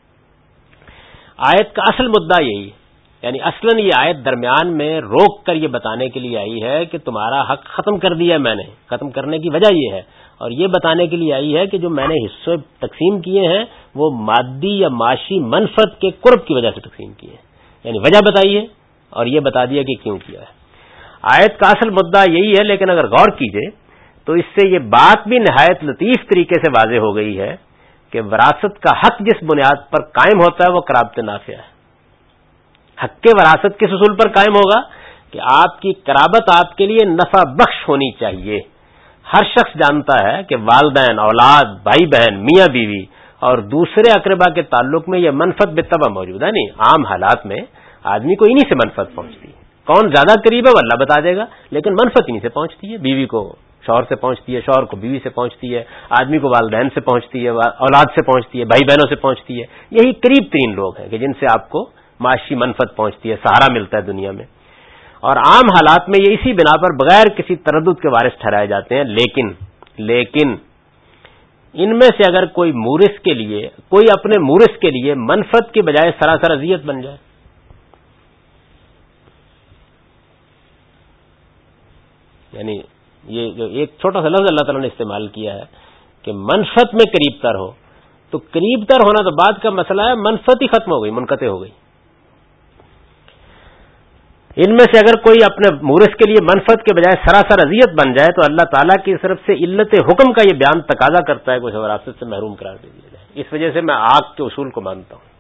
آیت کا اصل مدعا یہی ہے, یعنی اصلاً یہ آیت درمیان میں روک کر یہ بتانے کے لیے آئی ہے کہ تمہارا حق ختم کر دیا میں نے. ختم کرنے کی وجہ یہ ہے اور یہ بتانے کے لیے آئی ہے کہ جو میں نے حصے تقسیم کیے ہیں وہ مادی یا معاشی منفعت کے قرب کی وجہ سے تقسیم کیے ہیں. یعنی وجہ بتائیے اور یہ بتا دیا کہ کیوں کیا ہے. آیت کا اصل مدعا یہی ہے, لیکن اگر غور کیجئے تو اس سے یہ بات بھی نہایت لطیف طریقے سے واضح ہو گئی ہے کہ وراثت کا حق جس بنیاد پر قائم ہوتا ہے وہ قرابت نافع ہے. حق کے وراثت کس اصول پر قائم ہوگا کہ آپ کی قرابت آپ کے لیے نفع بخش ہونی چاہیے. ہر شخص جانتا ہے کہ والدین, اولاد, بھائی بہن, میاں بیوی اور دوسرے اقربا کے تعلق میں یہ منفعت بالطبع موجود ہے. نہیں, عام حالات میں آدمی کو انہی سے منفعت پہنچتی ہے. کون زیادہ قریب ہے وہ اللہ بتا دے گا, لیکن منفعت انہی سے پہنچتی ہے. بیوی کو شوہر سے پہنچتی ہے, شوہر کو بیوی سے پہنچتی ہے, آدمی کو والدین سے پہنچتی ہے, اولاد سے پہنچتی ہے, بھائی بہنوں سے پہنچتی ہے. یہی قریب ترین لوگ ہیں کہ جن سے آپ کو معاشی منفعت پہنچتی ہے, سہارا ملتا ہے دنیا میں. اور عام حالات میں یہ اسی بنا پر بغیر کسی تردد کے وارث ٹھہرائے جاتے ہیں. لیکن ان میں سے اگر کوئی مورث کے لیے, کوئی اپنے مورث کے لیے منفعت کے بجائے سراسر اذیت بن جائے, یعنی یہ جو ایک چھوٹا سا لفظ اللہ تعالیٰ نے استعمال کیا ہے کہ منفعت میں قریب تر ہو, تو قریب تر ہونا تو بعد کا مسئلہ ہے, منفعت ہی ختم ہو گئی, منقطع ہو گئی. ان میں سے اگر کوئی اپنے مورث کے لیے منفعت کے بجائے سراسر اذیت بن جائے تو اللہ تعالیٰ کی طرف سے علت حکم کا یہ بیان تقاضا کرتا ہے کہ اسے وراثت سے محروم قرار دے دیا جائے. اس وجہ سے میں آگ کے اصول کو مانتا ہوں.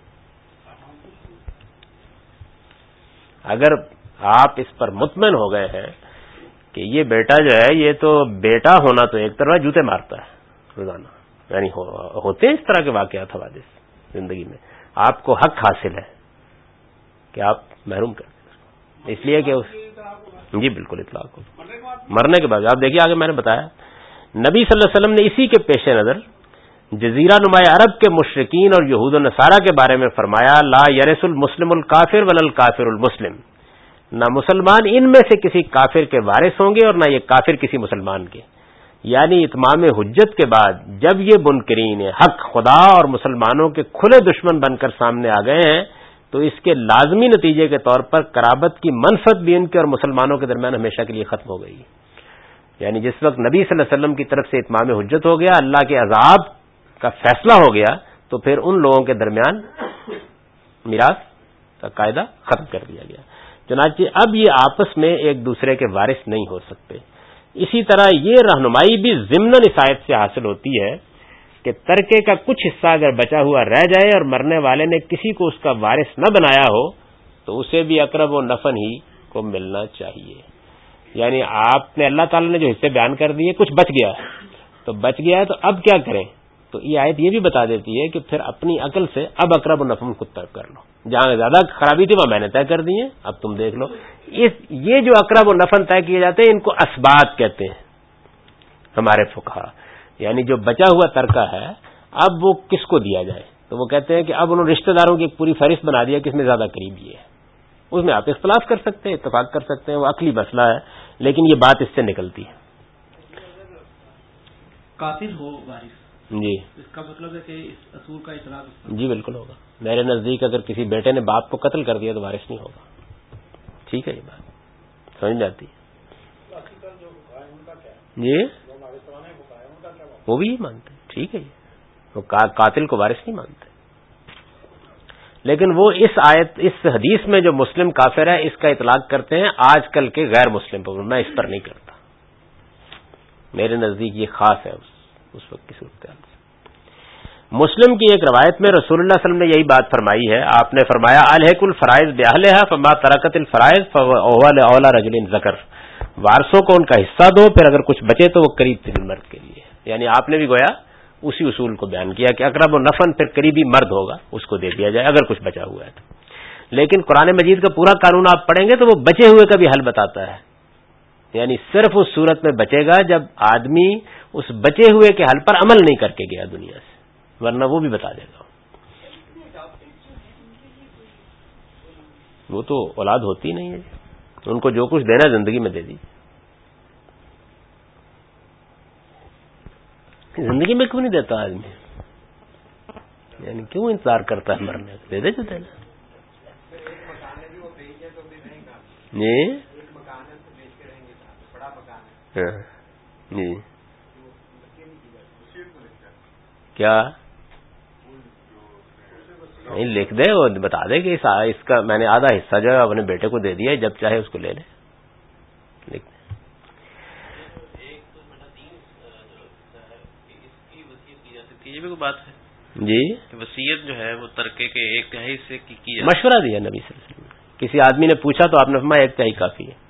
اگر آپ اس پر مطمئن ہو گئے ہیں کہ یہ بیٹا جو ہے, یہ تو بیٹا ہونا تو ایک طرح جوتے مارتا ہے روزانہ, یعنی ہوتے ہیں اس طرح کے واقعات حوادث زندگی میں, آپ کو حق حاصل ہے کہ آپ محروم کر دیں, اس لیے کہ جی بالکل اطلاق ہو مرنے کے بعد. آپ دیکھیے آگے میں نے بتایا نبی صلی اللہ علیہ وسلم نے اسی کے پیش نظر جزیرہ نما عرب کے مشرکین اور یہود و نصارہ کے بارے میں فرمایا, لا یرث المسلم الکافر ولا الکافر المسلم, نہ مسلمان ان میں سے کسی کافر کے وارث ہوں گے اور نہ یہ کافر کسی مسلمان کے. یعنی اتمام حجت کے بعد جب یہ منکرین حق خدا اور مسلمانوں کے کھلے دشمن بن کر سامنے آ گئے ہیں تو اس کے لازمی نتیجے کے طور پر قرابت کی منفعت بھی ان کے اور مسلمانوں کے درمیان ہمیشہ کے لیے ختم ہو گئی. یعنی جس وقت نبی صلی اللہ علیہ وسلم کی طرف سے اتمام حجت ہو گیا, اللہ کے عذاب کا فیصلہ ہو گیا, تو پھر ان لوگوں کے درمیان میراث کا قاعدہ ختم کر دیا گیا. چنانچہ اب یہ آپس میں ایک دوسرے کے وارث نہیں ہو سکتے. اسی طرح یہ رہنمائی بھی ضمن اس آیت سے حاصل ہوتی ہے کہ ترکے کا کچھ حصہ اگر بچا ہوا رہ جائے اور مرنے والے نے کسی کو اس کا وارث نہ بنایا ہو تو اسے بھی اقرب و نفن ہی کو ملنا چاہیے. یعنی آپ نے اللہ تعالی نے جو حصے بیان کر دیے, کچھ بچ گیا تو بچ گیا ہے, تو اب کیا کریں؟ تو یہ آیت یہ بھی بتا دیتی ہے کہ پھر اپنی عقل سے اب اقرب و نفن کو طے کر لو. جہاں زیادہ خرابی تھی وہ میں نے طے کر دی ہے, اب تم دیکھ لو. یہ جو اقرب و نفن طے کیے جاتے ہیں ان کو اسبات کہتے ہیں ہمارے فقہا. یعنی جو بچا ہوا ترکہ ہے اب وہ کس کو دیا جائے, تو وہ کہتے ہیں کہ اب انہوں نے رشتہ داروں کی ایک پوری فہرست بنا دیا کس میں زیادہ قریب یہ ہے. اس میں آپ اختلاف کر سکتے ہیں, اتفاق کر سکتے ہیں, وہ عقلی مسئلہ ہے, لیکن یہ بات اس سے نکلتی ہے. قاتل ہو وارث, جی اس کا مطلب ہے کہ اس اصول کا اطلاق جی بالکل ہوگا. میرے نزدیک اگر کسی بیٹے نے باپ کو قتل کر دیا تو وارث نہیں ہوگا. ٹھیک ہے, یہ بات سمجھ جاتی ہے. جی وہ بھی یہ مانتے ہیں، ٹھیک ہے جی، وہ قاتل کو وارث نہیں مانتے، لیکن وہ اس آیت اس حدیث میں جو مسلم کافر ہے اس کا اطلاق کرتے ہیں آج کل کے غیر مسلم پر. میں اس پر نہیں کرتا، میرے نزدیک یہ خاص ہے اس وقت کی صورتحال سے. مسلم کی ایک روایت میں رسول اللہ صلی اللہ علیہ وسلم نے یہی بات فرمائی ہے. آپ نے فرمایا الحق الفرائض باہلھا فما ترکت الفرائض فهو اولی رجل ذکر، وارثوں کو ان کا حصہ دو، پھر اگر کچھ بچے تو وہ قریب ترین مرد کے لیے. یعنی آپ نے بھی گویا اسی اصول کو بیان کیا کہ اقرب النفن پھر قریبی مرد ہوگا، اس کو دے دیا جائے اگر کچھ بچا ہوا ہے تو. لیکن قرآن مجید کا پورا قانون آپ پڑھیں گے تو وہ بچے ہوئے کا بھی حل بتاتا ہے. یعنی صرف اس صورت میں بچے گا جب آدمی اس بچے ہوئے کے حل پر عمل نہیں کر کے گیا دنیا سے، ورنہ وہ بھی بتا دے گا. وہ تو اولاد ہوتی نہیں ہے، ان کو جو کچھ دینا زندگی میں دے دیجیے. زندگی میں کیوں نہیں دیتا آدمی؟ یعنی کیوں انتظار کرتا ہے مرنے کا؟ دے دے جو دینا. جی جی کیا نہیں لکھ دے، وہ بتا دے کہ اس کا میں نے آدھا حصہ جو ہے اپنے بیٹے کو دے دیا، جب چاہے اس کو لے لے. لکھ دے. یہ بھی کوئی بات ہے جی، وصیت جو ہے وہ ترکے کے ایک تہائی سے کی مشورہ دیا نبی صلی اللہ علیہ وسلم. کسی آدمی نے پوچھا تو آپ نے فرمایا ایک تہائی کافی ہے.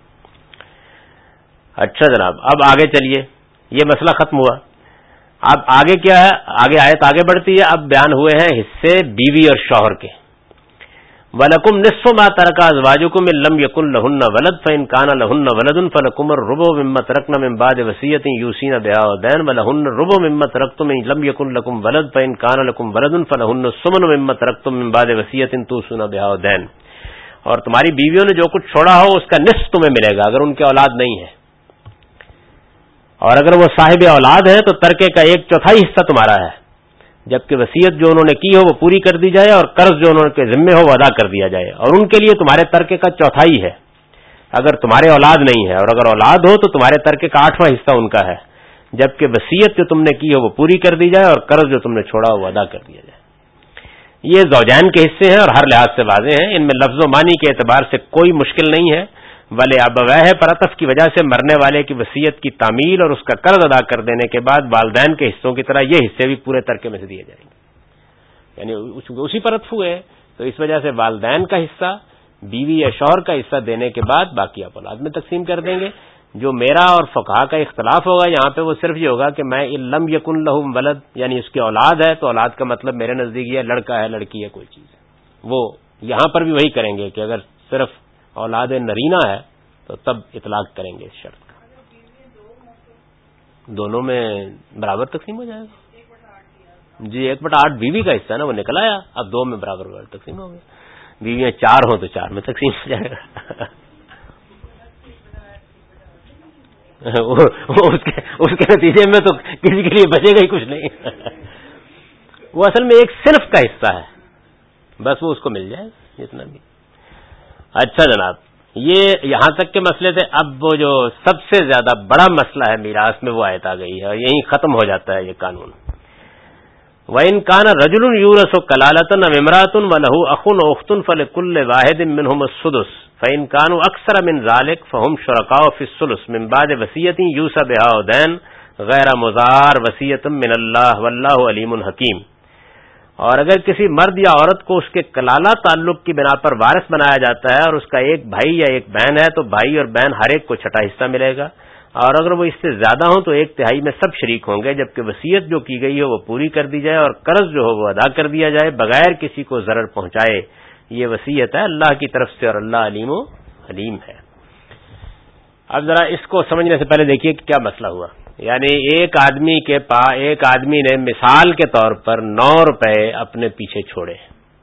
اچھا جناب، اب آگے چلیے، یہ مسئلہ ختم ہوا. اب آگے کیا ہے؟ آگے آیت آگے بڑھتی ہے. اب بیان ہوئے ہیں حصے بیوی اور شوہر کے. وَلَكُمْ نِصْفُ مَا تَرَكَ أَزْوَاجُكُمْ إِن لَّمْ يَكُن لَّهُنَّ وَلَدٌ فَإِن كَانَ لَهُنَّ وَلَدٌ فَلَكُمُ الرُّبُعُ مِمَّا تَرَكْنَ مِن بَعْدِ وَصِيَّةٍ يُوصِينَ بِهَا أَوْ دَيْنٍ وَلَهُنَّ الرُّبُعُ مِمَّا تَرَكْتُمْ إِن لَّمْ يَكُن لَّكُمْ وَلَدٌ فَإِن كَانَ لَكُمْ وَلَدٌ فَلَهُنَّ الثُّمُنُ مِمَّا تَرَكْتُم مِن بَعْدِ وَصِيَّةٍ تُوصُونَ بِهَا أَوْ دَيْنٍ. اور تمہاری بیویوں نے جو کچھ چھوڑا ہو اس کا نصف تمہیں ملے گا اگر ان کے اولاد نہیں ہے، اور اگر وہ صاحب اولاد ہے تو ترکے کا 1/4 حصہ تمہارا ہے، جبکہ وصیت جو انہوں نے کی ہو وہ پوری کر دی جائے اور قرض جو انہوں کے ذمے ہو وہ ادا کر دیا جائے. اور ان کے لیے تمہارے ترکے کا 1/4 ہے اگر تمہارے اولاد نہیں ہے، اور اگر اولاد ہو تو تمہارے ترکے کا 8واں حصہ ان کا ہے، جبکہ وصیت جو تم نے کی ہو وہ پوری کر دی جائے اور قرض جو تم نے چھوڑا ہو وہ ادا کر دیا جائے. یہ زوجین کے حصے ہیں اور ہر لحاظ سے واضح ہیں، ان میں لفظ و معنی کے اعتبار سے کوئی مشکل نہیں ہے. ولی ابویہ پر عطف کی وجہ سے مرنے والے کی وصیت کی تعمیل اور اس کا قرض ادا کر دینے کے بعد والدین کے حصوں کی طرح یہ حصے بھی پورے ترکے میں سے دیے جائیں گے. یعنی اسی پر عطف ہوئے تو اس وجہ سے والدین کا حصہ بیوی یا شوہر کا حصہ دینے کے بعد باقی آپ اولاد میں تقسیم کر دیں گے. جو میرا اور فقہا کا اختلاف ہوگا یہاں پہ وہ صرف یہ ہوگا کہ میں لم یکن لہم ولد، یعنی اس کی اولاد ہے تو اولاد کا مطلب میرے نزدیک یہ لڑکا ہے لڑکی ہے کوئی چیز ہے، وہ یہاں پر بھی وہی کریں گے کہ اگر صرف اولاد نرینہ ہے تو تب اطلاق کریں گے اس شرط کا. دونوں میں برابر تقسیم ہو جائے گا. جی 1/8 بیوی کا حصہ ہے نا، وہ نکل آیا، اب 2 میں برابر تقسیم ہو گیا. بیویاں 4 ہوں تو 4 میں تقسیم ہو جائے گا. اس کے نتیجے میں تو کسی کے لیے بچے گا ہی کچھ نہیں. وہ اصل میں ایک صرف کا حصہ ہے، بس وہ اس کو مل جائے جتنا بھی. اچھا جناب، یہ یہاں تک کے مسئلے تھے. اب وہ جو سب سے زیادہ بڑا مسئلہ ہے میراث میں وہ آیت آ گئی ہے اور یہیں ختم ہو جاتا ہے یہ قانون. وَإِن كَانَ رَجُلٌ يُورَثُ كَلَالَةً أَوْ امْرَأَةٌ وَلَهُ أَخٌ أَوْ أُخْتٌ فَلِكُلِّ وَاحِدٍ مِّنْهُمُ السُّدُسُ فَإِن كَانُوا أَكْثَرَ مِن ذَلِكَ فَهُمْ شُرَكَاءُ فِي الثُّلُثِ مِن بَعْدِ وَصِيَّةٍ يُوصَى بِهَا أَوْ دَيْنٍ غَيْرَ مُضَارٍّ وَصِيَّةً مِّنَ اللَّهِ وَاللَّهُ عَلِيمٌ حَكِيمٌ. اور اگر کسی مرد یا عورت کو اس کے کلالہ تعلق کی بنا پر وارث بنایا جاتا ہے اور اس کا ایک بھائی یا ایک بہن ہے تو بھائی اور بہن ہر ایک کو 6واں حصہ ملے گا، اور اگر وہ اس سے زیادہ ہوں تو 1/3 میں سب شریک ہوں گے، جبکہ وصیت جو کی گئی ہو وہ پوری کر دی جائے اور قرض جو ہو وہ ادا کر دیا جائے بغیر کسی کو ضرر پہنچائے. یہ وصیت ہے اللہ کی طرف سے اور اللہ علیم و حلیم ہے. اب ذرا اس کو سمجھنے سے پہلے دیکھیے کہ کیا مسئلہ ہوا. یعنی ایک آدمی نے مثال کے طور پر 9 روپے اپنے پیچھے چھوڑے.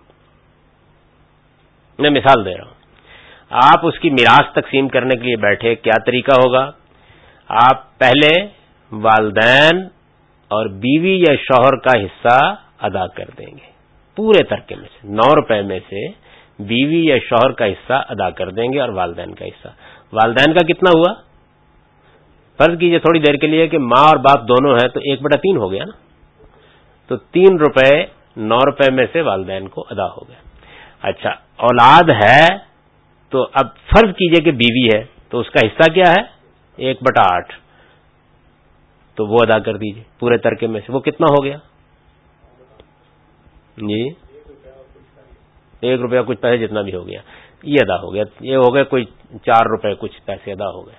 میں مثال دے رہا ہوں. آپ اس کی میراث تقسیم کرنے کے لیے بیٹھے، کیا طریقہ ہوگا؟ آپ پہلے والدین اور بیوی یا شوہر کا حصہ ادا کر دیں گے پورے ترکے میں سے. 9 روپے میں سے بیوی یا شوہر کا حصہ ادا کر دیں گے اور والدین کا حصہ. والدین کا کتنا ہوا؟ فرض کیجئے تھوڑی دیر کے لیے کہ ماں اور باپ دونوں ہیں تو 1/3 ہو گیا نا، تو 3 روپے 9 روپے میں سے والدین کو ادا ہو گئے. اچھا اولاد ہے تو اب فرض کیجئے کہ بیوی ہے تو اس کا حصہ کیا ہے 1/8، تو وہ ادا کر دیجئے پورے ترکے میں سے. وہ کتنا ہو گیا جی؟ 1 روپیہ کچھ پیسے جتنا بھی ہو گیا یہ ادا ہو گیا. یہ ہو گئے کوئی 4 روپے کچھ پیسے ادا ہو گئے.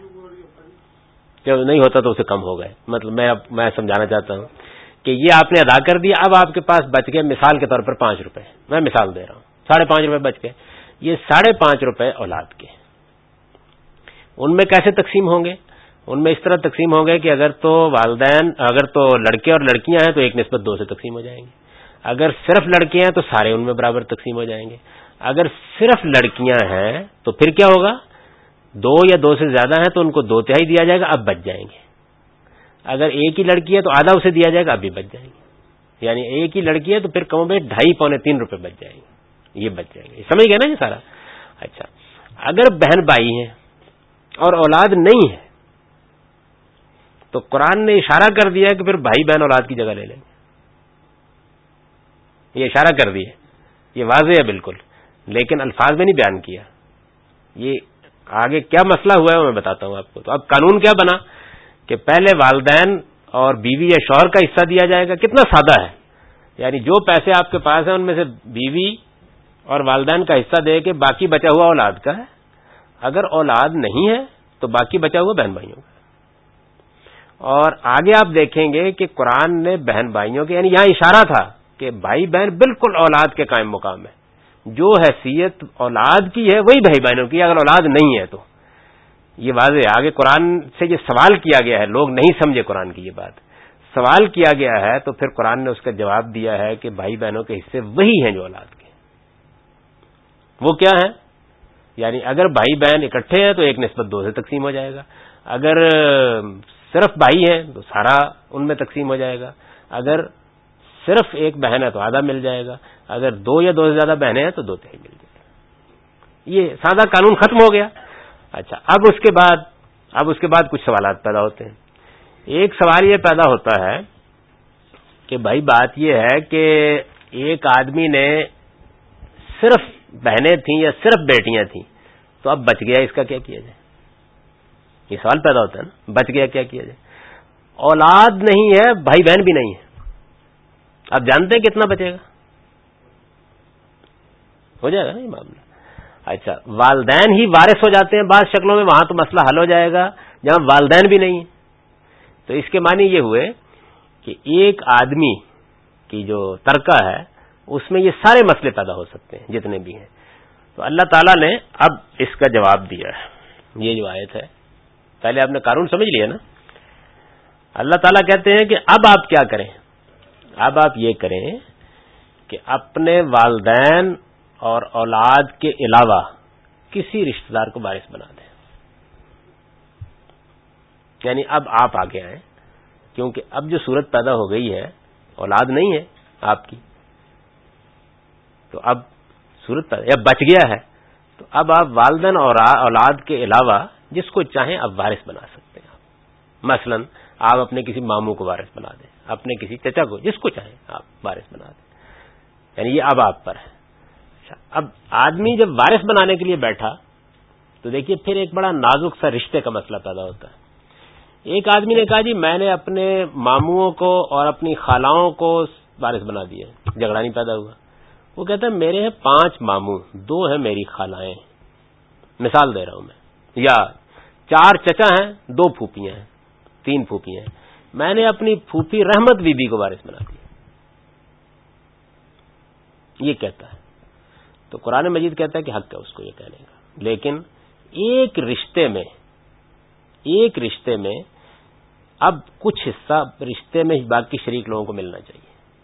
جب نہیں ہوتا تو اسے کم ہو گئے. مطلب میں سمجھانا چاہتا ہوں کہ یہ آپ نے ادا کر دیا. اب آپ کے پاس بچ گئے مثال کے طور پر 5 روپے، میں مثال دے رہا ہوں، 5.5 روپے بچ گئے. یہ 5.5 روپے اولاد کے، ان میں کیسے تقسیم ہوں گے؟ ان میں اس طرح تقسیم ہوں گے کہ اگر تو لڑکے اور لڑکیاں ہیں تو 1:2 سے تقسیم ہو جائیں گے. اگر صرف لڑکے ہیں تو سارے ان میں برابر تقسیم ہو جائیں گے. اگر صرف لڑکیاں ہیں تو پھر کیا ہوگا؟ 2 یا 2 سے زیادہ ہیں تو ان کو 2/3 دیا جائے گا، اب بچ جائیں گے. اگر ایک ہی لڑکی ہے تو آدھا اسے دیا جائے گا، اب بھی بچ جائیں گے. یعنی ایک ہی لڑکی ہے تو پھر کم میں 2.5 پونے 3 روپے بچ جائیں گے. یہ بچ جائیں گے، سمجھ گئے نا یہ سارا؟ اچھا اگر بہن بھائی ہیں اور اولاد نہیں ہے تو قرآن نے اشارہ کر دیا کہ پھر بھائی بہن اولاد کی جگہ لے لیں گے. یہ اشارہ کر دیا، یہ واضح ہے بالکل، لیکن الفاظ میں نہیں بیان کیا. یہ آگے کیا مسئلہ ہوا ہے وہ میں بتاتا ہوں آپ کو. تو اب قانون کیا بنا کہ پہلے والدین اور بیوی یا شوہر کا حصہ دیا جائے گا. کتنا سادہ ہے، یعنی جو پیسے آپ کے پاس ہیں ان میں سے بیوی اور والدین کا حصہ دے کے باقی بچا ہوا اولاد کا ہے. اگر اولاد نہیں ہے تو باقی بچا ہوا بہن بھائیوں کا. اور آگے آپ دیکھیں گے کہ قرآن نے بہن بھائیوں کے، یعنی یہاں اشارہ تھا کہ بھائی بہن بالکل اولاد کے قائم مقام ہے. جو حیثیت اولاد کی ہے وہی بھائی بہنوں کی، اگر اولاد نہیں ہے تو. یہ واضح ہے. آگے قرآن سے یہ سوال کیا گیا ہے، لوگ نہیں سمجھے قرآن کی یہ بات، سوال کیا گیا ہے تو پھر قرآن نے اس کا جواب دیا ہے کہ بھائی بہنوں کے حصے وہی ہیں جو اولاد کے. وہ کیا ہیں؟ یعنی اگر بھائی بہن اکٹھے ہیں تو 1:2 سے تقسیم ہو جائے گا. اگر صرف بھائی ہیں تو سارا ان میں تقسیم ہو جائے گا. اگر صرف ایک بہن ہے تو آدھا مل جائے گا. اگر 2 یا 2 سے زیادہ بہنیں ہیں تو 2/3 مل جائے گا. یہ سادہ قانون ختم ہو گیا. اچھا اب اس کے بعد کچھ سوالات پیدا ہوتے ہیں. ایک سوال یہ پیدا ہوتا ہے کہ بھائی بات یہ ہے کہ ایک آدمی نے صرف بہنیں تھیں یا صرف بیٹیاں تھیں تو اب بچ گیا، اس کا کیا کیا جائے؟ یہ سوال پیدا ہوتا ہے نا، بچ گیا کیا کیا جائے؟ اولاد نہیں ہے، بھائی بہن بھی نہیں ہے، اب جانتے ہیں کتنا بچے گا؟ ہو جائے گا نا یہ معاملہ. اچھا والدین ہی وارث ہو جاتے ہیں بعض شکلوں میں، وہاں تو مسئلہ حل ہو جائے گا. جہاں والدین بھی نہیں ہیں تو اس کے معنی یہ ہوئے کہ ایک آدمی کی جو ترکہ ہے اس میں یہ سارے مسئلے پیدا ہو سکتے ہیں جتنے بھی ہیں. تو اللہ تعالیٰ نے اب اس کا جواب دیا ہے. یہ جو آیت ہے، پہلے آپ نے قانون سمجھ لیا نا. اللہ تعالیٰ کہتے ہیں کہ اب آپ کیا کریں؟ اب آپ یہ کریں کہ اپنے والدین اور اولاد کے علاوہ کسی رشتہ دار کو وارث بنا دیں. یعنی اب آپ آگے آئیں، کیونکہ اب جو صورت پیدا ہو گئی ہے اولاد نہیں ہے آپ کی، تو اب صورت پیدا یا بچ گیا ہے تو اب آپ والدین اور اولاد کے علاوہ جس کو چاہیں اب وارث بنا سکتے ہیں. مثلا آپ اپنے کسی ماموں کو وارث بنا دیں، اپنے کسی چچا کو، جس کو چاہیں آپ وارث بنا دیں. یعنی یہ اب آپ پر ہے. اب آدمی جب وارث بنانے کے لیے بیٹھا تو دیکھیے پھر ایک بڑا نازک سا رشتے کا مسئلہ پیدا ہوتا ہے. ایک آدمی نے کہا جی میں نے اپنے ماموں کو اور اپنی خالاؤں کو وارث بنا دیا، جھگڑا نہیں پیدا ہوا. وہ کہتا ہے میرے ہیں 5 ماموں، 2 ہیں میری خالائیں، مثال دے رہا ہوں میں، یا 4 چچا ہیں، 2 پھوپھیاں ہیں، 3 پھوپھیاں ہیں. میں نے اپنی پھوپھی رحمت بی بی کو وارث بنا دیا. یہ کہتا ہے تو قرآن مجید کہتا ہے کہ حق ہے اس کو یہ کہنے کا، لیکن ایک رشتے میں اب کچھ حصہ رشتے میں باقی شریک لوگوں کو ملنا چاہیے.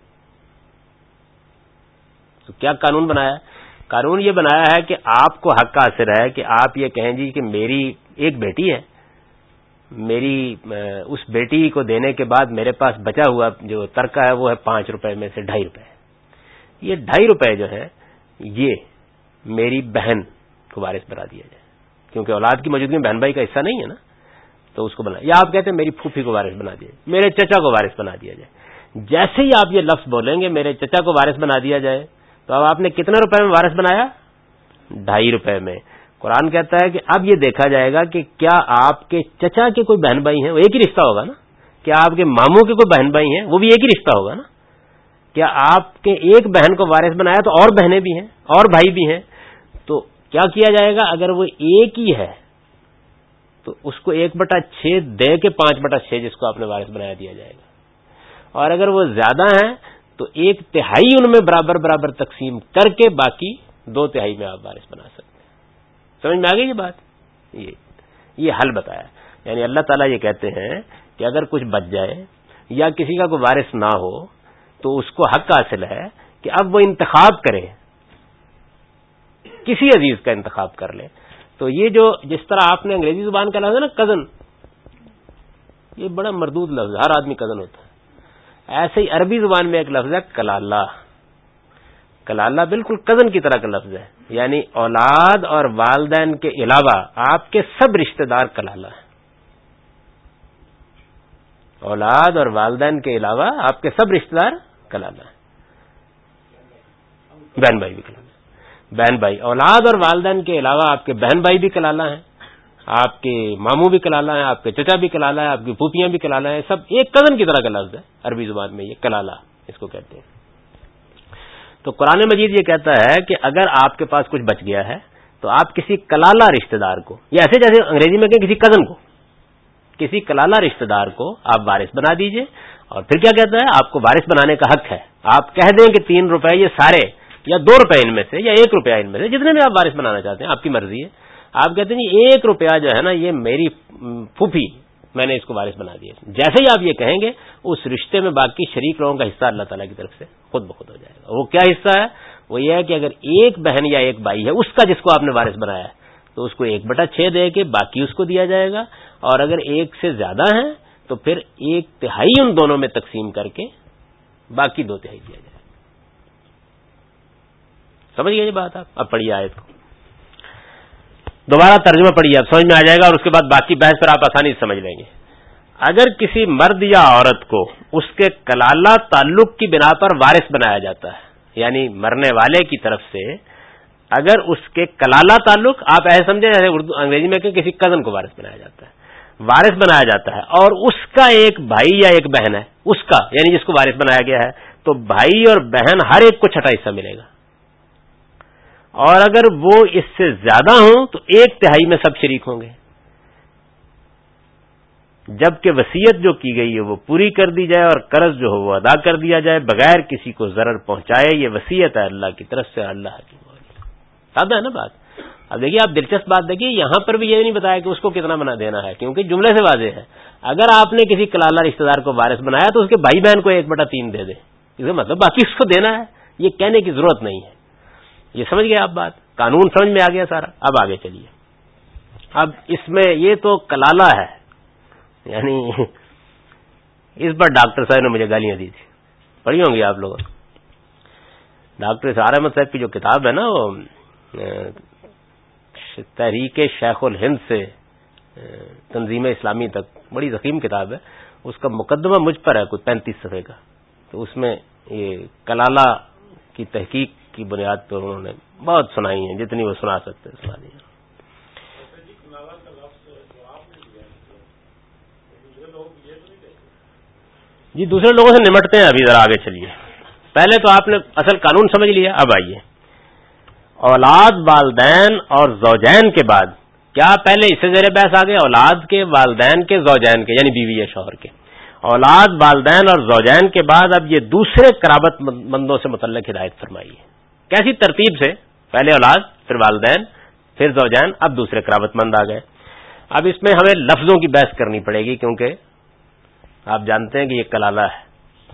تو کیا قانون بنایا ہے؟ قانون یہ بنایا ہے کہ آپ کو حق حاصل ہے کہ آپ یہ کہیں جی کہ میری ایک بیٹی ہے، میری اس بیٹی کو دینے کے بعد میرے پاس بچا ہوا جو ترکہ ہے وہ ہے 5 روپے میں سے 2.5 روپے. یہ 2.5 روپے جو ہے یہ میری بہن کو وارث بنا دیا جائے، کیونکہ اولاد کی موجودگی میں بہن بھائی کا حصہ نہیں ہے نا. تو اس کو بنا، یا آپ کہتے ہیں میری پھوپھی کو وارث بنا دیا جائے، میرے چچا کو وارث بنا دیا جائے. جیسے ہی آپ یہ لفظ بولیں گے میرے چچا کو وارث بنا دیا جائے، تو اب آپ نے کتنے روپے میں وارث بنایا؟ 2.5 روپے میں. قرآن کہتا ہے کہ اب یہ دیکھا جائے گا کہ کیا آپ کے چچا کے کوئی بہن بھائی ہیں، وہ ایک ہی رشتہ ہوگا نا. کیا آپ کے ماموں کے کوئی بہن بھائی ہیں، وہ بھی ایک ہی رشتہ ہوگا نا. کیا آپ کے ایک بہن کو وارث بنایا تو اور بہنیں بھی ہیں اور بھائی بھی ہیں، تو کیا کیا جائے گا؟ اگر وہ ایک ہی ہے تو اس کو 1/6 دے کے 5/6 جس کو آپ نے وارث بنایا دیا جائے گا. اور اگر وہ زیادہ ہیں تو 1/3 ان میں برابر برابر تقسیم کر کے باقی 2/3 میں آپ وارث بنا سکتے ہیں. سمجھ میں آ گئی یہ بات؟ یہ حل بتایا. یعنی اللہ تعالیٰ یہ کہتے ہیں کہ اگر کچھ بچ جائے یا کسی کا کوئی وارث نہ ہو تو اس کو حق حاصل ہے کہ اب وہ انتخاب کرے، کسی عزیز کا انتخاب کر لے. تو یہ جو جس طرح آپ نے انگریزی زبان کا لفظ ہے نا کزن، یہ بڑا مردود لفظ ہے، ہر آدمی کزن ہوتا ہے. ایسے ہی عربی زبان میں ایک لفظ ہے کلالہ. کلالہ بالکل کزن کی طرح کا لفظ ہے، یعنی اولاد اور والدین کے علاوہ آپ کے سب رشتہ دار کلالہ ہیں. اولاد اور والدین کے علاوہ آپ کے سب رشتہ دار کلالہ ہیں. بہن بھائی بھی کلالہ، بہن بھائی، اولاد اور والدین کے علاوہ آپ کے بہن بھائی بھی کلالہ ہیں، آپ کے ماموں بھی کلالہ ہیں، آپ کے چچا بھی کلالہ ہیں، آپ کی پھوپھیاں بھی کلالہ ہیں. سب ایک کزن کی طرح کا لفظ ہے عربی زبان میں، یہ کلالہ اس کو کہتے ہیں. تو قرآن مجید یہ کہتا ہے کہ اگر آپ کے پاس کچھ بچ گیا ہے تو آپ کسی کلالہ رشتہ دار کو، یا ایسے جیسے انگریزی میں کہیں کسی کزن کو، کسی کلالہ رشتہ دار کو آپ وارث بنا دیجئے. اور پھر کیا کہتا ہے؟ آپ کو وارث بنانے کا حق ہے. آپ کہہ دیں کہ 3 روپے یہ سارے، یا 2 روپے ان میں سے، یا 1 روپیہ ان میں سے، جتنے بھی آپ وارث بنانا چاہتے ہیں آپ کی مرضی ہے. آپ کہتے ہیں 1 روپیہ جو ہے نا یہ میری پھوپھی، میں نے اس کو وارث بنا دیا. جیسے ہی آپ یہ کہیں گے اس رشتے میں باقی شریک لوگوں کا حصہ اللہ تعالیٰ کی طرف سے خود بخود ہو جائے گا. وہ کیا حصہ ہے؟ وہ یہ ہے کہ اگر ایک بہن یا ایک بھائی ہے اس کا جس کو آپ نے وارث بنایا ہے تو اس کو 1/6 دے کے باقی اس کو دیا جائے گا. اور اگر ایک سے زیادہ ہیں تو پھر 1/3 ان دونوں میں تقسیم کر کے باقی 2/3 دیا جائے گا. سمجھ گئے یہ بات آپ؟ اب پڑھیے آیت کو، دوبارہ ترجمہ پڑھیے، اب سمجھ میں آ جائے گا اور اس کے بعد باقی بحث پر آپ آسانی سے سمجھ لیں گے. اگر کسی مرد یا عورت کو اس کے کلالہ تعلق کی بنا پر وارث بنایا جاتا ہے، یعنی مرنے والے کی طرف سے اگر اس کے کلالہ تعلق، آپ ایسے سمجھیں جیسے اردو انگریزی میں کہ کسی کزن کو وارث بنایا جاتا ہے، وارث بنایا جاتا ہے اور اس کا ایک بھائی یا ایک بہن ہے، اس کا یعنی جس کو وارث بنایا گیا ہے، تو بھائی اور بہن ہر ایک کو 1/6 حصہ ملے گا. اور اگر وہ اس سے زیادہ ہوں تو 1/3 میں سب شریک ہوں گے، جبکہ وصیت جو کی گئی ہے وہ پوری کر دی جائے اور قرض جو ہو وہ ادا کر دیا جائے بغیر کسی کو ضرر پہنچائے. یہ وصیت ہے اللہ کی طرف سے، اللہ کی موت. سادہ ہے نا بات؟ اب دیکھیے آپ دلچسپ بات دیکھیے، یہاں پر بھی یہ نہیں بتایا کہ اس کو کتنا بنا دینا ہے، کیونکہ جملے سے واضح ہے. اگر آپ نے کسی کلالہ رشتہ دار کو وارث بنایا تو اس کے بھائی بہن کو 1/3 دے دے، اس کا مطلب باقی اس کو دینا ہے. یہ کہنے کی ضرورت نہیں ہے. یہ سمجھ گئے آپ بات؟ قانون سمجھ میں آ گیا سارا. اب آگے چلیے. اب اس میں یہ تو کلالہ ہے، یعنی اس پر ڈاکٹر صاحب نے مجھے گالیاں دی تھی، پڑھی ہوں گی آپ لوگوں نے. ڈاکٹر اسرار احمد صاحب کی جو کتاب ہے نا، وہ تحریک شیخ الہند سے تنظیم اسلامی تک، بڑی ضخیم کتاب ہے. اس کا مقدمہ مجھ پر ہے، کوئی 35 صفحے کا. تو اس میں یہ کلالہ کی تحقیق کی بنیاد پر انہوں نے بہت سنائی ہیں، جتنی وہ سنا سکتے سنا دی. جی دوسرے لوگوں سے نمٹتے ہیں. ابھی ذرا آگے چلیے. پہلے تو آپ نے اصل قانون سمجھ لیا. اب آئیے، اولاد، والدین اور زوجین کے بعد کیا پہلے اس سے زیر بحث آگے اولاد کے، والدین کے، زوجین کے، یعنی بیوی یا شوہر کے. اولاد، والدین اور زوجین کے بعد اب یہ دوسرے قرابت مندوں سے متعلق ہدایت فرمائی ہے. کیسی ترتیب سے؟ پہلے اولاد، پھر والدین، پھر زوجین، اب دوسرے قرابت مند آ گئے. اب اس میں ہمیں لفظوں کی بحث کرنی پڑے گی، کیونکہ آپ جانتے ہیں کہ یہ کلالہ ہے.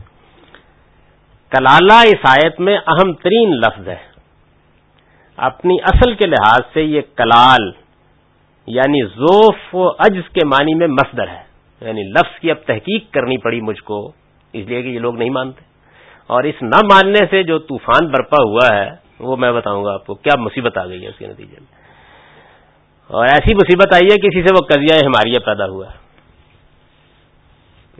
کلالہ اس آیت میں اہم ترین لفظ ہے. اپنی اصل کے لحاظ سے یہ کلال یعنی ذوف و عجز کے معنی میں مصدر ہے. یعنی لفظ کی اب تحقیق کرنی پڑی مجھ کو، اس لیے کہ یہ لوگ نہیں مانتے. اور اس نہ ماننے سے جو طوفان برپا ہوا ہے وہ میں بتاؤں گا آپ کو کیا مصیبت آ گئی ہے اس کے نتیجے میں. اور ایسی مصیبت آئی ہے کسی سے وہ قضیہ ہماریہ پیدا ہوا ہے.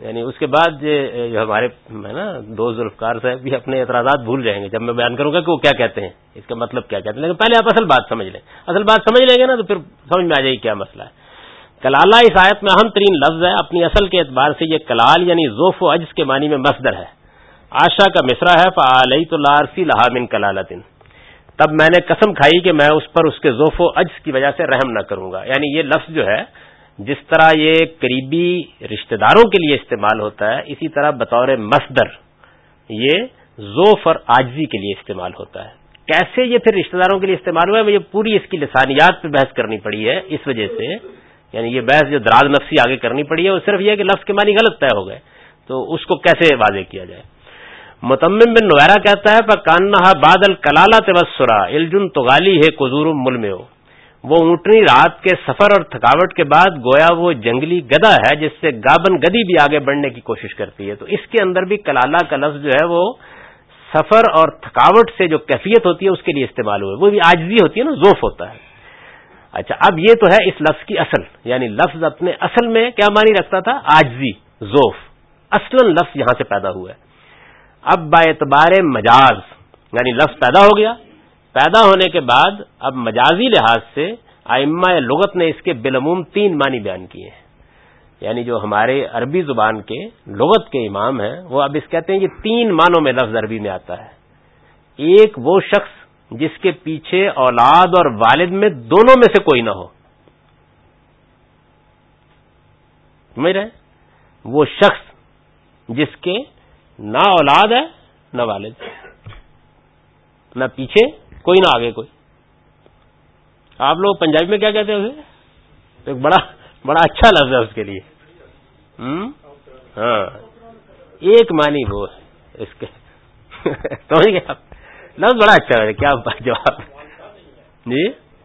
یعنی اس کے بعد جو ہمارے ہے نا دوست ذوالفقار صاحب بھی اپنے اعتراضات بھول جائیں گے جب میں بیان کروں گا کہ وہ کیا کہتے ہیں، اس کا مطلب کیا کہتے ہیں، لیکن پہلے آپ اصل بات سمجھ لیں، اصل بات سمجھ لیں گے نا تو پھر سمجھ میں آ جائے گی کیا مسئلہ ہے۔ کلالہ اس آیت میں اہم ترین لفظ ہے، اپنی اصل کے اعتبار سے یہ کلال یعنی ذوف و عجز کے معنی میں مصدر ہے۔ عائشہ کا مصرع ہے فَعَلَيْتُ لَارْسِي لَهَا مِنْ کَلَالَةٍ، تب میں نے قسم کھائی کہ میں اس پر اس کے ذوف و عجز کی وجہ سے رحم نہ کروں گا۔ یعنی یہ لفظ جو ہے جس طرح یہ قریبی رشتہ داروں کے لیے استعمال ہوتا ہے، اسی طرح بطور مصدر یہ ذوف اور عاجزی کے لیے استعمال ہوتا ہے۔ کیسے یہ پھر رشتہ داروں کے لیے استعمال ہوا ہے، مجھے پوری اس کی لسانیات پہ بحث کرنی پڑی ہے، اس وجہ سے یعنی یہ بحث جو دراز نفسی آگے کرنی پڑی ہے وہ صرف یہ کہ لفظ کے معنی غلط طے ہو گئے، تو اس کو کیسے واضح کیا جائے۔ متمم بن نویرہ کہتا ہے فَكَأَنَّهَا بَعْدَ الْكَلَالَةِ وَالسُّرَى إِلْجٌ تُغَالِيهِ قُذُورٌ مُلْمِعٌ، وہ اونٹنی رات کے سفر اور تھکاوٹ کے بعد گویا وہ جنگلی گدھا ہے جس سے گابن گدھی بھی آگے بڑھنے کی کوشش کرتی ہے۔ تو اس کے اندر بھی کلالہ کا لفظ جو ہے وہ سفر اور تھکاوٹ سے جو کیفیت ہوتی ہے اس کے لیے استعمال ہوا ہے، وہ بھی عاجزی ہوتی ہے نا، ذوف ہوتا ہے۔ اچھا، اب یہ تو ہے اس لفظ کی اصل، یعنی لفظ اپنے اصل میں کیا معنی رکھتا تھا؟ عاجزی، ذوف، اصلاً لفظ یہاں سے پیدا ہوا ہے۔ اب با اعتبار مجاز یعنی لفظ پیدا ہو گیا، پیدا ہونے کے بعد اب مجازی لحاظ سے ائمہ لغت نے اس کے بالعموم 3 معنی بیان کیے ہیں، یعنی جو ہمارے عربی زبان کے لغت کے امام ہیں وہ اب اس کہتے ہیں کہ 3 معنوں میں لفظ عربی میں آتا ہے۔ ایک وہ شخص جس کے پیچھے اولاد اور والد میں دونوں میں سے کوئی نہ ہو، سمجھ رہے ہیں؟ وہ شخص جس کے نہ اولاد ہے نہ والد، نہ پیچھے کوئی نہ آگے کوئی۔ آپ لوگ پنجابی میں کیا کہتے ہیں اسے؟ ایک بڑا اچھا لفظ ہے اس کے لیے، ہاں، ایک معنی وہ ہے اس کے سمجھ گئے آپ؟ لفظ بڑا اچھا ہے، کیا جواب؟ جی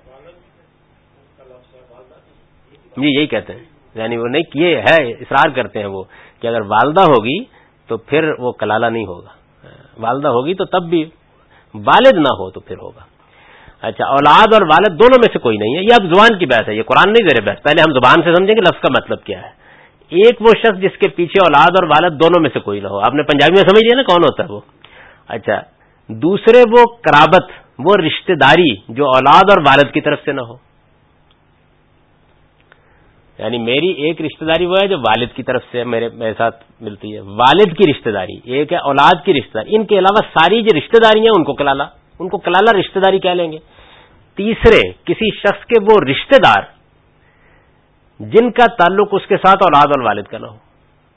یہی کہتے ہیں، یعنی وہ نہیں کیے ہے، اصرار کرتے ہیں وہ کہ اگر والدہ ہوگی تو پھر وہ کلالہ نہیں ہوگا، والدہ ہوگی تو تب بھی، والد نہ ہو تو پھر ہوگا۔ اچھا، اولاد اور والد دونوں میں سے کوئی نہیں ہے، یہ اب زبان کی بحث ہے، یہ قرآن نہیں زیر بحث، پہلے ہم زبان سے سمجھیں کہ لفظ کا مطلب کیا ہے۔ ایک وہ شخص جس کے پیچھے اولاد اور والد دونوں میں سے کوئی نہ ہو، آپ نے پنجابی میں سمجھ لیا نا کون ہوتا ہے وہ۔ اچھا، دوسرے وہ قرابت، وہ رشتہ داری جو اولاد اور والد کی طرف سے نہ ہو، یعنی میری ایک رشتہ داری وہ ہے جو والد کی طرف سے میرے ساتھ ملتی ہے، والد کی رشتہ داری، ایک ہے اولاد کی رشتہ داری، ان کے علاوہ ساری جو رشتہ داری ہیں ان کو کلالہ رشتہ داری کہہ لیں گے۔ تیسرے کسی شخص کے وہ رشتہ دار جن کا تعلق اس کے ساتھ اولاد اور والد کا نہ ہو،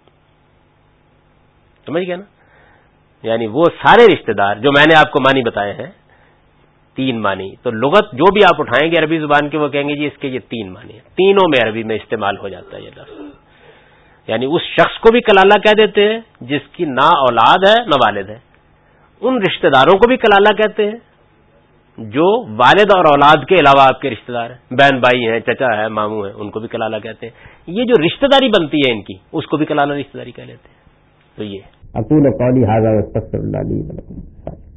سمجھ گیا نا؟ یعنی وہ سارے رشتہ دار جو میں نے آپ کو معنی بتائے ہیں، 3 معنی، تو لغت جو بھی آپ اٹھائیں گے عربی زبان کے وہ کہیں گے جی اس کے یہ 3 معنی ہیں، تینوں میں عربی میں استعمال ہو جاتا ہے یہ لفظ۔ یعنی اس شخص کو بھی کلالہ کہہ دیتے ہیں جس کی نہ اولاد ہے نہ والد ہے، ان رشتہ داروں کو بھی کلالہ کہتے ہیں جو والد اور اولاد کے علاوہ آپ کے رشتہ دار ہیں، بہن بھائی ہیں، چچا ہے، ماموں ہیں، ان کو بھی کلالہ کہتے ہیں۔ یہ جو رشتہ داری بنتی ہے ان کی، اس کو بھی کلالہ رشتہ داری کہہ لیتے ہیں۔ تو یہ اقول قولی ھذا واستغفر اللہ لی ولکم۔